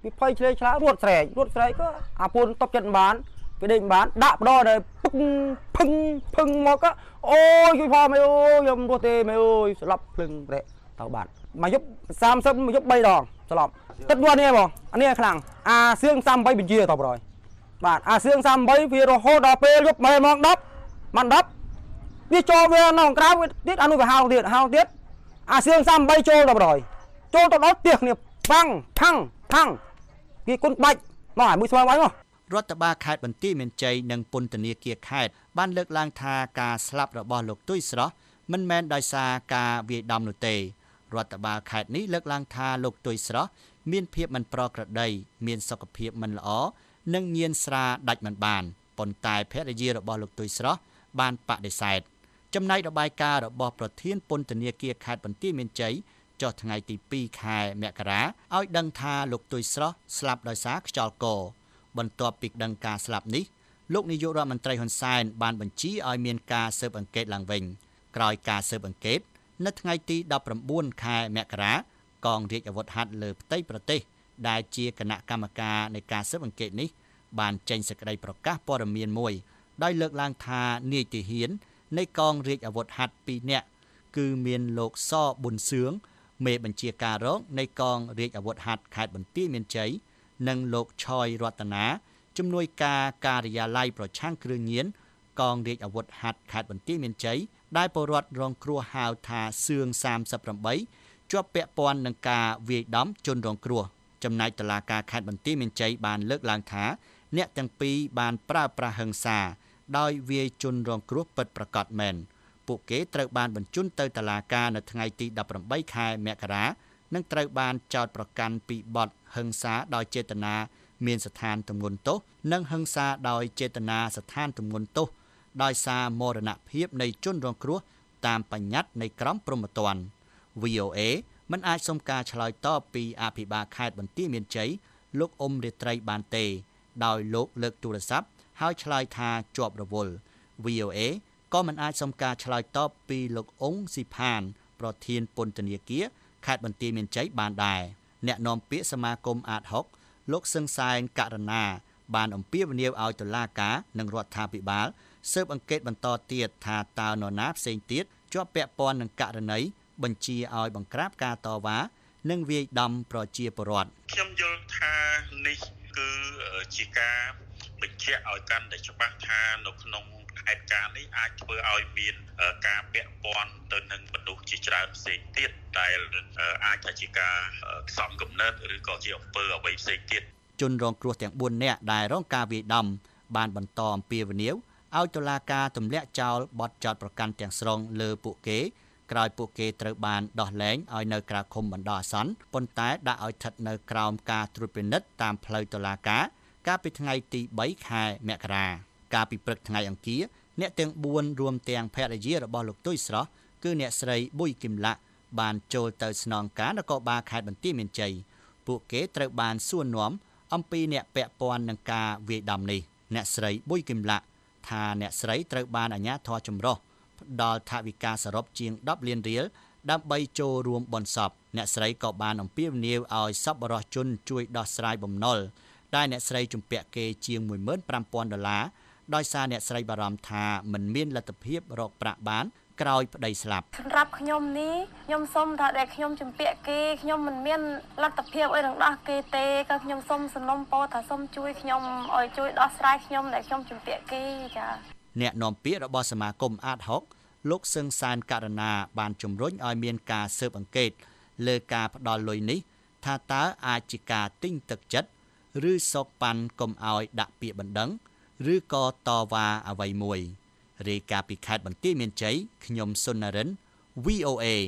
វាភ័យឆ្លេឆ្លារត់ស្រែករត់ស្រែកក៏អាពូនតបចិត្តបានវាដេកបានដាក់បដដល់ពឹងភឹងភឹងមកក៏អូយជួយផងម៉ែអូយខ្ញុំរត់ទេម៉ែអូយស្លាប់ភ្លឹងប្រែទៅបាត់មកយប់សាមសិបមកយប់បីដងស្លាប់ទឹកវត្តនេះបងអានេះខ្លាំងអាសៀងសាមបីបញ្ជាតបរយបាទអាសៀងសាមបីវារហូតដល់ពេលយប់ម៉ែម៉ោងដប់មិនដប់វាចូលវានៅក្រៅទៀតអានោះវាហៅទៀតហៅទៀតអាសៀងសាមបីចូលតបរយចូលទៅដល់ផ្ទះគ្នាបាំងផាំងផាំងគេគុណបាច់មកឲ្យមួយស្មើវិញមករដ្ឋបាលខេត្តបន្ទាយមានជ័យនិងពន្ធនាគារខេត្តបានលើកឡើងថាការស្លាប់របស់លោកទុយស្រស់មិនមែនដោយសារការវាយដំនោះទេរដ្ឋបាលខេត្តនេះលើកឡើងថាលោកទុយស្រស់មានភាពមិនប្រក្រតីមានសុខភាពមិនល្អនិងញៀនស្រាដាច់មិនបានប៉ុន្តែភរិយារបស់លោកទុយស្រស់បានបដិសេធចំណែករបាយការណ៍របស់ប្រធានពន្ធនាគារខេត្តបន្ទាយមានជ័យចុះថ្ងៃទីពីរខែមករាឲ្យដឹងថាលោកទុយស្រស់ស្លាប់ដោយសារខ្យល់កបន្ទាប់ពីដឹងការស្លាប់នេះលោកនាយករដ្ឋមន្ត្រីហ៊ុនសែនបានបញ្ជាឲ្យមានការស៊ើបអង្កេតឡើងវិញក្រោយការស៊ើបអង្កេតនៅថ្ងៃទីដប់ប្រាំបួនខែមករាកងរាជអាវុធហត្ថលើផ្ទៃប្រទេសដែលជាគណៈកម្មការនៃការស៊ើបអង្កេតនេះបានចេញសេចក្តីប្រកាសព័ត៌មានមួយដោយលើកឡើងថានាយទាហាននៃកងរាជអាវុធហត្ថពីរនាក់គឺមានលោកសប៊ុនសឿងមេបញ្ជាការរងនៃកងរាជអាវុធហត្ថខេត្តបន្ទាយមានជ័យនិងលោកឆយរតនាជំនួយការការិយាល័យប្រឆាំងគ្រឿងញៀនកងរាជអាវុធហត្ថខេត្តបន្ទាយមានជ័យដែលពលរដ្ឋរងគ្រោះហៅថាសឿងសាមសិបប្រាំបីជាប់ពាក់ព័ន្ធនឹងការវាយដំជនរងគ្រោះចំណែកតុលាការខេត្តបន្ទាយមានជ័យបានលើកឡើងថាអ្នកទាំងពីរបានប្រើប្រាស់ហិង្សាដោយវាយជនរងគ្រោះពិតប្រាកដមែនពួកគេត្រូវបានបញ្ជូនទៅតុលាការនៅថ្ងៃទីដប់ប្រាំបីខែមករានិងត្រូវបានចោទប្រកាន់ពីបទហិង្សាដោយចេតនាមានស្ថានទម្ងន់ទោសនិងហិង្សាដោយចេតនាស្ថានទម្ងន់ទោសដោយសារមរណភាពនៃជនរងគ្រោះតាមបញ្ញត្តិនៃក្រមព្រហ្មទណ្ឌ វី អូ អេ មិនអាចសុំការឆ្លើយតបពីអភិបាលខេត្តបន្ទាយមានជ័យលោកអ៊ុំរាត្រីបានទេដោយលោកលើកទូរស័ព្ទហើយឆ្លើយថាជាប់រវល់ វី អូ អេ ក៏មិនអាចសុំការឆ្លើយតបពីលោកអ៊ុងស៊ីផានប្រធានពន្ធនាគារខេត្តបន្ទាយមានជ័យបានដែរអ្នកនាំពាក្យសមាគមអាតហុកលោកសឹងសែនករណាបានអំពាវនាវឲ្យតុលាការនិងរដ្ឋាភិបាលស៊ើបអង្កេតបន្តទៀតថាតើនរណាផ្សេងទៀតជាប់ពាក់ព័ន្ធនឹងករណីបញ្ជាឲ្យបង្ក្រាបការតវ៉ានិងវាយដំប្រជាពលរដ្ឋខ្ញុំយល់ថានេះគឺជាការបញ្ជាក់ឲ្យកាន់តែច្បាស់ថានៅក្នុងហេតុការណ៍នេះអាចធ្វើឲ្យមានការពាក់ព័ន្ធទៅនឹងមនុស្សជាច្រើនផ្សេងទៀតដែលអាចថាជាការខ្សំគំនិតឬក៏ជាអំពើអ្វីផ្សេងទៀតជនរងគ្រោះទាំងបួននាក់ដែលរងការវាយដំបានបន្តអំពាវនាវឲ្យតុលាការទម្លាក់ចោលបទចោទប្រកាន់ទាំងស្រុងលើពួកគេក្រោយពួកគេត្រូវបានដោះលែងឲ្យនៅក្រៅឃុំបណ្ដោះអាសន្នប៉ុន្តែដាក់ឲ្យស្ថិតនៅក្រោមការត្រួតពិនិត្យតាមផ្លូវតុលាការកាលពីថ្ងៃទីបីខែមករាកាលពីព្រឹកថ្ងៃអង្គារអ្នកទាំងបួនរួមទាំងភរិយារបស់លោកទុយស្រស់គឺអ្នកស្រីប៊ុយគឹមឡាក់បានចូលទៅស្នងការនគរបាលខេត្តបន្ទាយមានជ័យពួកគេត្រូវបានសួរនាំអំពីអ្នកពាក់ព័ន្ធនឹងការវាយដំនេះអ្នកស្រីប៊ុយគឹមឡាក់ថាអ្នកស្រីត្រូវបានអាជ្ញាធរចម្រុះផ្ដល់ថវិកាសរុបជាងដប់លានរៀលដើម្បីចូលរួមបុណ្យសពអ្នកស្រីក៏បានអំពាវនាវឲ្យសប្បុរសជនជួយដោះស្រាយបំណុលដែលអ្នកស្រីជំពាក់គេជាងមួយម៉ឺនប្រាំពាន់ដុល្លារដោយសារអ្នកស្រីបារម្ភថាមិនមានលទ្ធភាពរកប្រាក់បានក្រោយប្តីស្លាប់សម្រាប់ខ្ញុំនេះខ្ញុំសូមថាដែលខ្ញុំជំពាក់គេខ្ញុំមិនមានលទ្ធភាពអីនឹងដោះគេទេក៏ខ្ញុំសូមសំណូមពរថាសូមជួយខ្ញុំឲ្យជួយដោះស្រាយខ្ញុំដែលខ្ញុំជំពាក់គេចា៎អ្នកនាំពាក្យរបស់សមាគមអាតហុកលោកសឹងសានករណាបានជំរុញឲ្យមានការស៊ើបអង្កេតលើការផ្ដល់លុយនេះថាតើអាចជាការទិញទឹកចិត្តឬសោកប៉ាន់កុំឲ្យដាក់ពាក្យបណ្ដឹងឬក៏តវ៉ាអ្វីមួយរាយការណ៍ពីខេត្តបន្ទាយមានជ័យខ្ញុំសុននរិន វី អូ អេ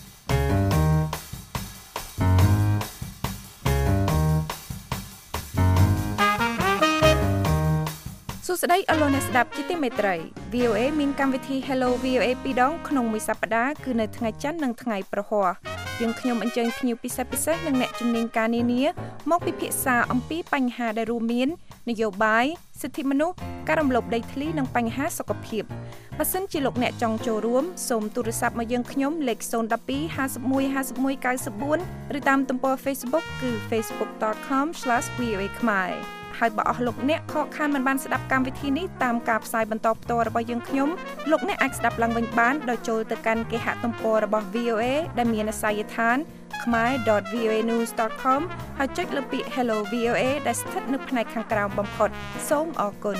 សួស្តីអស់លោកអ្នកស្ដាប់ជាទីមេត្រី វី អូ អេ មានកម្មវិធី Hello វី អូ អេ ពីរដងក្នុងមួយសប្តាហ៍គឺនៅថ្ងៃច័ន្ទនិងថ្ងៃប្រហ័សយើងខ្ញុំអញ្ជើញភ្ញៀវពិសេសពិសេសនិងអ្នកជំនាញការនានាមកពិភាក្សាអំពីបញ្ហាដែលរួមមាននយោបាយសិទ្ធិមនុស្សការរំលោភដីធ្លីនិងបញ្ហាសុខភាពបើសិនជាលោកអ្នកចង់ចូលរួមសូមទូរស័ព្ទមកយើងខ្ញុំលេខศูนย์ หนึ่ง สอง ห้า หนึ่ง ห้า หนึ่ง เก้า สี่ ឬតាមទំព័រ Facebook គឺ facebook dot com slash v o a khmer ហើយបើអស់លោកអ្នកខកខានមិនបានស្ដាប់កម្មវិធីនេះតាមការផ្សាយបន្តផ្ទាល់របស់យើងខ្ញុំលោកអ្នកអាចស្ដាប់ឡើងវិញបានដោយចូលទៅកាន់គេហទំព័ររបស់ វី អូ เอ ដែលមានអាសយដ្ឋាន khmer dot v o a news dot com ហើយចុចលើពាក្យ Hello វី អូ เอ ដែលស្ថិតនៅផ្នែកខាងក្រោមបំផុតសូមអរគុណ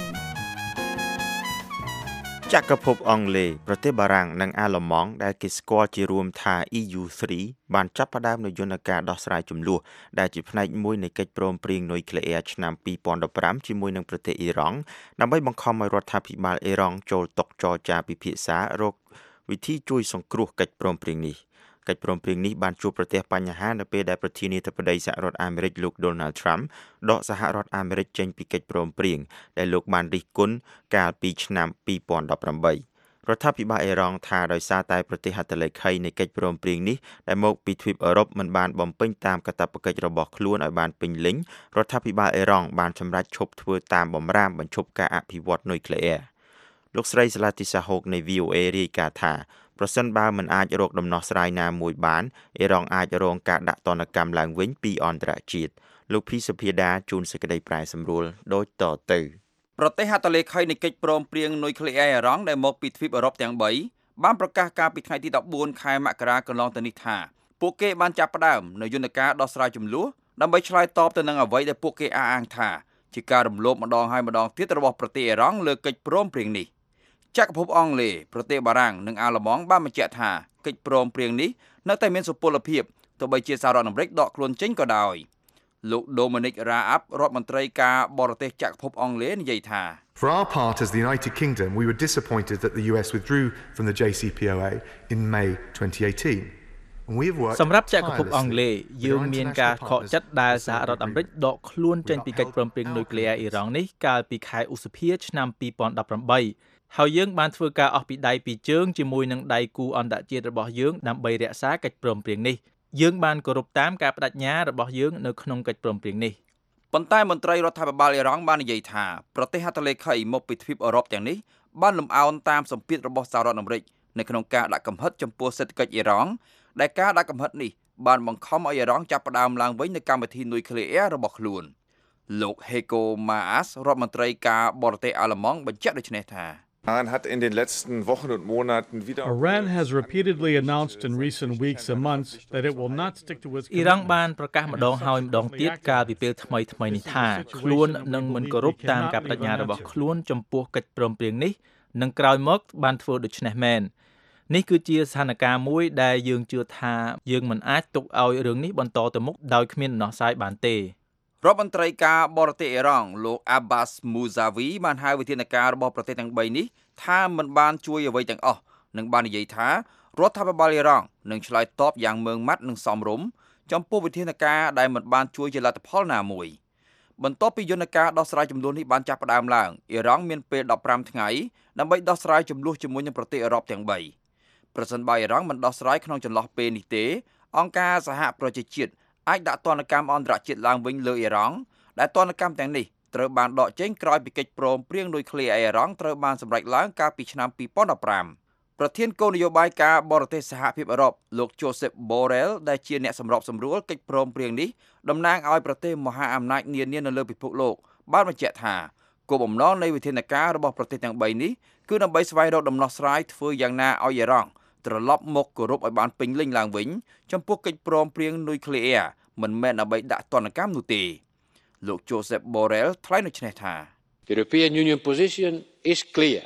ចក្រភពអង់គ្លេសប្រទេសបារាំងនិងអាល្លឺម៉ង់ដែលគេស្គាល់ជារួមថា E U 3 បានចាប់ផ្ដើមនូវយន្តការដោះស្រាយជម្លោះដែលជាផ្នែកមួយនៃកិច្ចព្រមព្រៀងនុយក្លេអ៊ែរឆ្នាំពីរពាន់ដប់ប្រាំជាមួយនឹងប្រទេសអ៊ីរ៉ង់ដើម្បីបង្ខំឲ្យរដ្ឋាភិបាលអ៊ីរ៉ង់ចូលតុចរចាពិភាក្សារកវិធីជួយសង្គ្រោះកិច្ចព្រមព្រៀងនេះកិច្ចព្រមព្រៀងនេះបានជួបប្រទះបញ្ហានៅពេលដែលប្រធានាធិបតីសហរដ្ឋអាមេរិកលោក Donald Trump ដកសហរដ្ឋអាមេរិកចេញពីកិច្ចព្រមព្រៀងដែលលោកបានរិះគន់កាលពីឆ្នាំពីរពាន់ដប់ប្រាំបីរដ្ឋាភិបាលអ៊ីរ៉ង់ថាដោយសារតែប្រទេសហត្ថលេខីនៃកិច្ចព្រមព្រៀងនេះដែលមកពីទ្វីបអឺរ៉ុបមិនបានបំពេញតាមកាតព្វកិច្ចរបស់ខ្លួនឲ្យបានពេញលេញរដ្ឋាភិបាលអ៊ីរ៉ង់បានសម្រេចឈប់ធ្វើតាមបម្រាមបញ្ឈប់ការអភិវឌ្ឍនុយក្លេអ៊ែរលោកស្រីសាឡាទីសាហូកនៃ វី អូ เอ រាយការណ៍ថាប្រសិនបើមិនអាចរកដំណោះស្រាយណាមួយបានអ៊ីរ៉ង់អាចរងការដាក់ទណ្ឌកម្មឡើងវិញពីអន្តរជាតិលោកភីសុភាដាជួនសេចក្តីប្រែសម្រួលដូចតទៅប្រទេសហត្ថលេខីនៃកិច្ចព្រមព្រៀងនុយក្លេអ៊ែរអ៊ីរ៉ង់ដែលមកពីទ្វីបអឺរ៉ុបទាំងបីបានប្រកាសកាលពីថ្ងៃទីដប់បួនខែមករាកន្លងទៅនេះថាពួកគេបានចាប់ផ្ដើមនូវយន្តការដោះស្រាយជម្លោះដើម្បីឆ្លើយតបទៅនឹងអ្វីដែលពួកគេអះអាងថាជាការរំលោភម្ដងហើយម្ដងទៀតរបស់ប្រទេសអ៊ីរ៉ង់លើកិច្ចព្រមព្រៀងនេះចក្រភពអង់គ្លេសប្រទេសបារាំងនិងអាល្លឺម៉ង់បានបញ្ជាក់ថាកិច្ចព្រមព្រៀងនេះនៅតែមានសុពលភាពទោះបីជាសហរដ្ឋអាមេរិកដកខ្លួនចេញក៏ដោយលោក Dominic Raab រដ្ឋមន្ត្រីការបរទេសចក្រភពអង់គ្លេសនិយាយថា For our part as the United Kingdom we were disappointed that the U S withdrew from the J C P O A in May twenty eighteen សម្រាប់ចក្រភពអង់គ្លេសយើងមានការខកចិត្តដែលសហរដ្ឋអាមេរិកដកខ្លួនចេញពីកិច្ចព្រមព្រៀងនុយក្លេអ៊ែរអ៊ីរ៉ង់នេះកាលពីខែឧសភាឆ្នាំពីរពាន់ដប់ប្រាំបីហើយយើងបានធ្វើការអស់ពីដៃពីជើងជាមួយនឹងដៃគូអន្តរជាតិរបស់យើងដើម្បីរក្សាកិច្ចព្រមព្រៀងនេះយើងបានគោរពតាមការបដិញ្ញារបស់យើងនៅក្នុងកិច្ចព្រមព្រៀងនេះប៉ុន្តែមន្ត្រីរដ្ឋាភិបាលអ៊ីរ៉ង់បាននិយាយថាប្រទេសហត្ថលេខីមកពីទ្វីបអឺរ៉ុបទាំងនេះបានលំអោនតាមសម្ពាធរបស់សហរដ្ឋអាមេរិកនៅក្នុងការដាក់កំហិតចំពោះសេដ្ឋកិច្ចអ៊ីរ៉ង់ដែលការដាក់កំហិតនេះបានបង្ខំឲ្យអ៊ីរ៉ង់ចាប់ផ្ដើមឡើងវិញនៅកម្មវិធីនុយក្លេអ៊ែររបស់ខ្លួនលោក Heiko Maas រដ្ឋមន្ត្រីការបរទេសអាល្លឺម៉ង់បញ្ជាក់ដូចនេះថា Iran hat in den letzten Wochen und Monaten wieder Iran has repeatedly announced in recent weeks and months that it will not stick to its អ៊ីរ៉ង់បានប្រកាសម្ដងហើយម្ដងទៀតកាលពីពេលថ្មីថ្មីនេះថាខ្លួននឹងមិនគោរពតាមការបដិញ្ញារបស់ខ្លួនចំពោះកិច្ចព្រមព្រៀងនេះនិងក្រោយមកបានធ្វើដូច្នេះមែននេះគឺជាស្ថានភាពមួយដែលយើងជឿថាយើងមិនអាចទុកឲ្យរឿងនេះបន្តទៅមុខដោយគ្មានដំណោះស្រាយបានទេរដ្ឋមន្ត្រីការបរទេសអ៊ីរ៉ង់លោក Abbas Mousavi បានហៅវិធានការរបស់ប្រទេសទាំងបីនេះថាមិនបានជួយអ្វីទាំងអស់និងបាននិយាយថារដ្ឋាភិបាលអ៊ីរ៉ង់នឹងឆ្លើយតបយ៉ាងម៉ឺងម៉ាត់និងសមរម្យចំពោះវិធានការដែលមិនបានជួយជាលទ្ធផលណាមួយបន្ទាប់ពីយន្តការដោះស្រាយចំនួននេះបានចាប់ផ្ដើមឡើងអ៊ីរ៉ង់មានពេលដប់ប្រាំថ្ងៃដើម្បីដោះស្រាយចំនួនជាមួយនឹងប្រទេសអឺរ៉ុបទាំងបីប្រសិនបើអ៊ីរ៉ង់មិនដោះស្រាយក្នុងចន្លោះពេលនេះទេអង្គការសហប្រជាជាតិអាចដាក់ទណ្ឌកម្មអន្តរជាតិឡើងវិញលើអ៊ីរ៉ង់ដែលទណ្ឌកម្មទាំងនេះត្រូវបានដកចេញក្រោយពីកិច្ចព្រមព្រៀងនុយក្លេអ៊ែរអ៊ីរ៉ង់ត្រូវបានសម្រេចឡើងកាលពីឆ្នាំពីរពាន់ដប់ប្រាំប្រធានគោលនយោបាយការបរទេសសហភាពអឺរ៉ុបលោក Josep Borrell ដែលជាអ្នកសម្របសម្រួលកិច្ចព្រមព្រៀងនេះតំណាងឲ្យប្រទេសមហាអំណាចនានានៅលើពិភពលោកបានបញ្ជាក់ថាគោលបំណងនៃវិធានការរបស់ប្រទេសទាំងបីនេះគឺដើម្បីស្វែងរកដំណោះស្រាយធ្វើយ៉ាងណាឲ្យអ៊ីរ៉ង់ត្រឡប់មកគោរពឲ្យបានពេញលេញឡើងវិញចំពោះកិច្ចព្រមព្រៀងនុយក្លេអ៊ែរមិនមែនដើម្បីដាក់ទណ្ឌកម្មនោះទេលោក Josep Borrell ថ្លែងដូចនេះថា The European Union position is clear.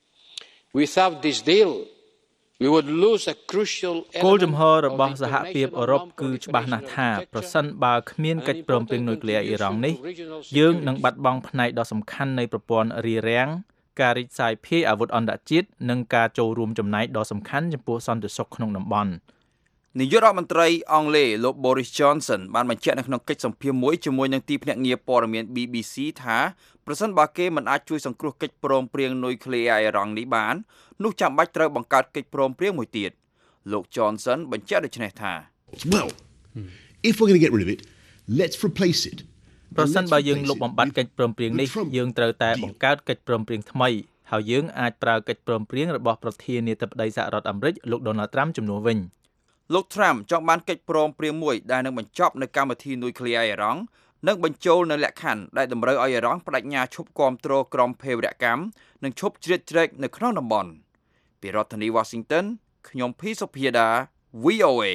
Without this deal, we would lose a crucial element. គោលជំហររបស់សហភាពអឺរ៉ុបគឺច្បាស់ណាស់ថាប្រសិនបើគ្មានកិច្ចព្រមព្រៀងនុយក្លេអ៊ែរអ៊ីរ៉ង់នេះយើងនឹងបាត់បង់ផ្នែកដ៏សំខាន់នៃប្រព័ន្ធរារាំងការរីកសាយភាយអាវុធអន្តរជាតិនិងការចូលរួមចំណែកដ៏សំខាន់ចំពោះសន្តិសុខក្នុងតំបន់នាយករដ្ឋមន្ត្រីអង់គ្លេសលោក Boris Johnson បានបញ្ជាក់នៅក្នុងកិច្ចសម្ភាសន៍មួយជាមួយនឹងទីភ្នាក់ងារព័ត៌មាន B B C ថាប្រសិនបើគេមិនអាចជួយសង្គ្រោះកិច្ចព្រមព្រៀងនុយក្លេអ៊ែរអ៊ីរ៉ង់នេះបាននោះចាំបាច់ត្រូវបង្កើតកិច្ចព្រមព្រៀងមួយទៀតលោក Johnson បញ្ជាក់ដូចនេះថា Well, if we're going to get rid of it, let's replace it. ប្រសិនបើយើងលុបបំបាត់កិច្ចព្រមព្រៀងនេះយើងត្រូវតែបង្កើតកិច្ចព្រមព្រៀងថ្មីហើយយើងអាចប្រើកិច្ចព្រមព្រៀងរបស់ប្រធានាធិបតីសហរដ្ឋអាមេរិកលោក Donald Trump ជំនួសវិញលោក Trump ចង់បានកិច្ចព្រមព្រៀងមួយដែលនឹងបញ្ចប់នៅកម្មវិធីនុយក្លេអ៊ែរអ៊ីរ៉ង់និងបញ្ចូលនៅលក្ខខណ្ឌដែលតម្រូវឲ្យអ៊ីរ៉ង់បដិញ្ញាឈប់គាំទ្រក្រុមភេរវកម្មនិងឈប់ជ្រៀតជ្រែកនៅក្នុងតំបន់ពីរដ្ឋធានី Washington ខ្ញុំភីសុភាដា V O A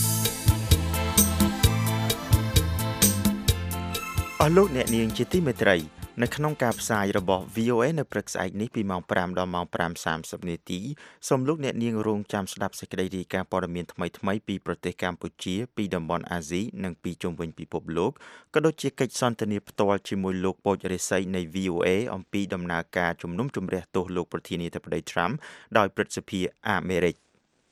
អស់លោកអ្នកនាងជាទីមេត្រីនៅក្នុងការផ្សាយរបស់ V O A នៅព្រឹកស្អែកនេះពីម៉ោងfiveដល់ម៉ោងfiveសាមសិបនាទីសូមលោកអ្នកនាងរងចាំស្ដាប់សេចក្តីរាយការណ៍ព័ត៌មានថ្មីៗពីប្រទេសកម្ពុជាពីតំបន់អាស៊ីនិងពីជុំវិញពិភពលោកក៏ដូចជាកិច្ចសន្ទនាផ្ទាល់ជាមួយលោកពូចរិស័យនៃ V O A អំពីដំណើរការជំនុំជម្រះទោសលោកប្រធានាធិបតី Trump ដោយព្រឹទ្ធសភាអាមេរិក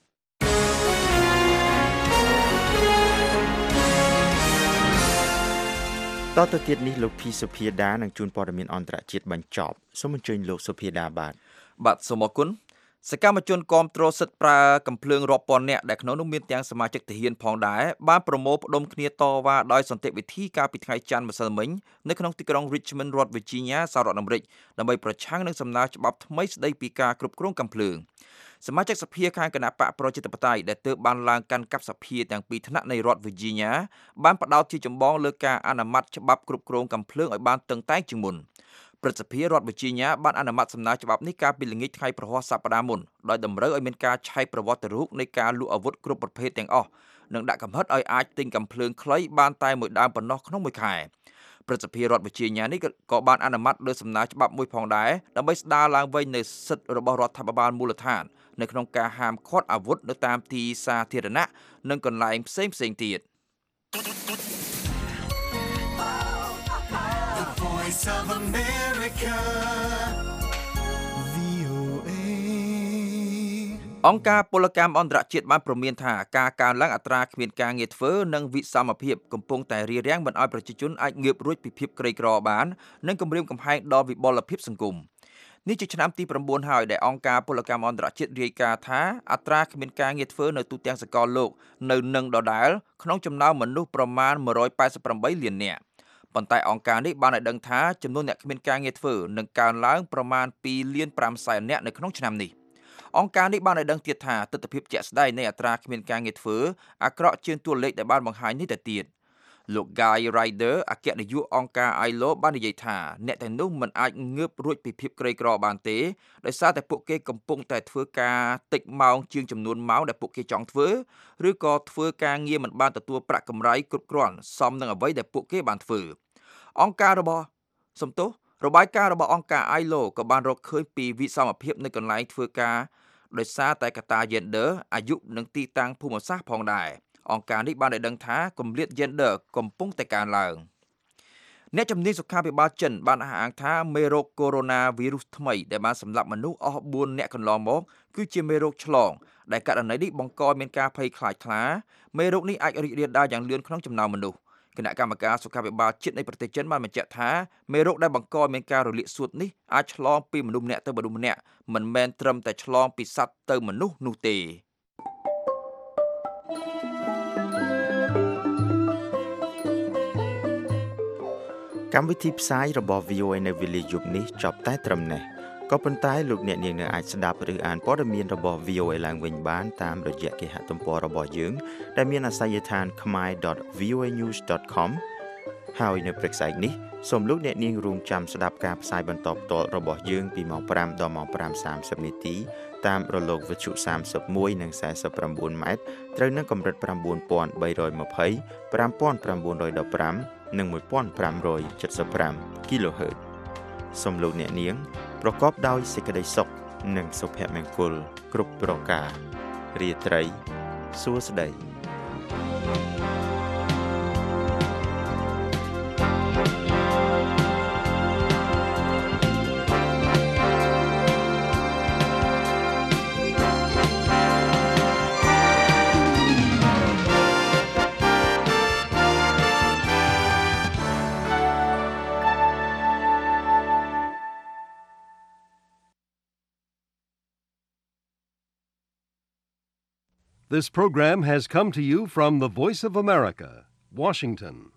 តទៅទៀតនេះលោកភីសុភាដានឹងជួនព័ត៌មានអន្តរជាតិបញ្ចប់សូមអញ្ជើញលោកសុភាដាបាទបាទសូមអរគុណសកម្មជនគាំទ្រសិទ្ធិប្រើកំភ្លើងរាប់ពាន់នាក់ដែលក្នុងនោះមានទាំងសមាជិកទាហានផងដែរបានប្រមូលផ្ដុំគ្នាតវ៉ាដោយសន្តិវិធីកាលពីថ្ងៃច័ន្ទម្សិលមិញនៅក្នុងទីក្រុង Richmond រដ្ឋ Virginia សហរដ្ឋអាមេរិកដើម្បីប្រឆាំងនឹងសំណើច្បាប់ថ្មីស្តីពីការគ្រប់គ្រងកំភ្លើងសមាជិកសភាខាងគណៈបកប្រជាធិបតេយ្យដែលទើបបានឡើងកាន់កាប់សភាទាំងពីរថ្នាក់នៃរដ្ឋ Virginia បានផ្ដោតជាចម្បងលើការអនុម័តច្បាប់គ្រប់គ្រងកំភ្លើងឲ្យបានតឹងតែងជាងមុនព្រឹទ្ធសភារដ្ឋ Virginia បានអនុម័តសំណើច្បាប់នេះកាលពីល្ងាចថ្ងៃប្រហ័សសប្តាហ៍មុនដោយតម្រូវឲ្យមានការឆែកប្រវត្តិរូបនៃការលក់អាវុធគ្រប់ប្រភេទទាំងអស់និងដាក់កំហិតឲ្យអាចទិញកំភ្លើងខ្លីបានតែមួយដើមប៉ុណ្ណោះក្នុងមួយខែព្រឹទ្ធសភារដ្ឋ Virginia នេះក៏បានអនុម័តលើសំណើច្បាប់មួយផងដែរដើម្បីស្ដារឡើងវិញនូវសិទ្ធិរបស់រដ្ឋាភិបាលមូលដ្ឋាននៅក្នុងការហាមឃាត់អាវុធនៅតាមទីសាធារណៈនិងកន្លែងផ្សេងផ្សេងទៀតអង្គការពលកម្មអន្តរជាតិបានព្រមានថាការកើនឡើងអត្រាគ្មានការងារធ្វើនិងវិសមភាពកំពុងតែរារាំងមិនឲ្យប្រជាជនអាចងើបរួចពីភាពក្រីក្របាននិងគំរាមកំហែងដល់វិបលភាពសង្គមនេះជាឆ្នាំទីnineហើយដែលអង្គការពលកម្មអន្តរជាតិរាយការណ៍ថាអត្រាគ្មានការងារធ្វើនៅទូទាំងសកលលោកនៅនឹងដដែលក្នុងចំណោមមនុស្សប្រមាណone hundred eighty-eightលាននាក់ប៉ុន្តែអង្គការនេះបានឲ្យដឹងថាចំនួនអ្នកគ្មានការងារធ្វើនឹងកើនឡើងប្រមាណtwoលានfiveសែននាក់នៅក្នុងឆ្នាំនេះអង្គការនេះបានឲ្យដឹងទៀតថាទស្សនវិជ្ជាជាក់ស្ដែងនៃអត្រាគ្មានការងារធ្វើអាក្រក់ជាងតួលេខដែលបានបង្ហាញនេះទៅទៀតលោក Guy Ryder អគ្គនាយកអង្គការ I L O បាននិយាយថាអ្នកទាំងនោះមិនអាចងើបរួចពីភាពក្រីក្របានទេដោយសារតែពួកគេកំពុងតែធ្វើការតិចម៉ោងជាងចំនួនម៉ោងដែលពួកគេចង់ធ្វើឬក៏ធ្វើការងារមិនបានទទួលប្រាក់កម្រៃគ្រប់គ្រាន់សមនឹងអ្វីដែលពួកគេបានធ្វើអង្គការរបស់សំទោសរបាយការណ៍របស់អង្គការ I L O ក៏បានរកឃើញពីវិសមភាពនៅកន្លែងធ្វើការដោយសារតែកត្តា gender អាយុនិងទីតាំងភូមិសាស្ត្រផងដែរអង្គការនេះបានឲ្យដឹងថាគម្លាត gender កំពុងតែកើនឡើងអ្នកជំនាញសុខាភិបាលចិនបានអះអាងថាមេរោគ Coronavirus ថ្មីដែលបានសម្លាប់មនុស្សអស់fourនាក់កន្លងមកគឺជាមេរោគឆ្លងដែលករណីនេះបង្កឲ្យមានការភ័យខ្លាចខ្លាមេរោគនេះអាចរីករាលដាលយ៉ាងលឿនក្នុងចំណោមមនុស្សគណៈកម្មការសុខាភិបាលជាតិនៃប្រទេសចិនបានបញ្ជាក់ថាមេរោគដែលបង្កឲ្យមានការរលាកសួតនេះអាចឆ្លងពីមនុស្សម្នាក់ទៅមនុស្សម្នាក់មិនមែនត្រឹមតែឆ្លងពីសត្វទៅមនុស្សនោះទេកម្មវិធីផ្សាយរបស់ V O A នៅវេលាយប់នេះចប់តែត្រឹមនេះក៏ប៉ុន្តែលោកអ្នកនាងនៅអាចស្ដាប់ឬអានព័ត៌មានរបស់ V O A ឡើងវិញបានតាមរយៈគេហទំព័ររបស់យើងដែលមានអាសយដ្ឋាន khmai dot v o a news dot com ហើយនៅព្រឹកស្អែកនេះសូមលោកអ្នកនាងរងចាំស្ដាប់ការផ្សាយបន្តផ្ទាល់របស់យើងពីម៉ោងfiveដល់ម៉ោងfiveសាមសិបនាទីតាមរលកវិទ្យុthirty-oneនិងforty-nineម៉ែត្រត្រូវនឹងកម្រិតnine thousand three hundred twenty, five thousand nine hundred fifteenនិងfifteen seventy-five គីឡូហឺតសូមលោកអ្នកនាងប្រកបដោយសេចក្តីសុខនិងសុភមង្គលគ្រប់ប្រការរាត្រីសួស្តី This program has come to you from the Voice of America, Washington.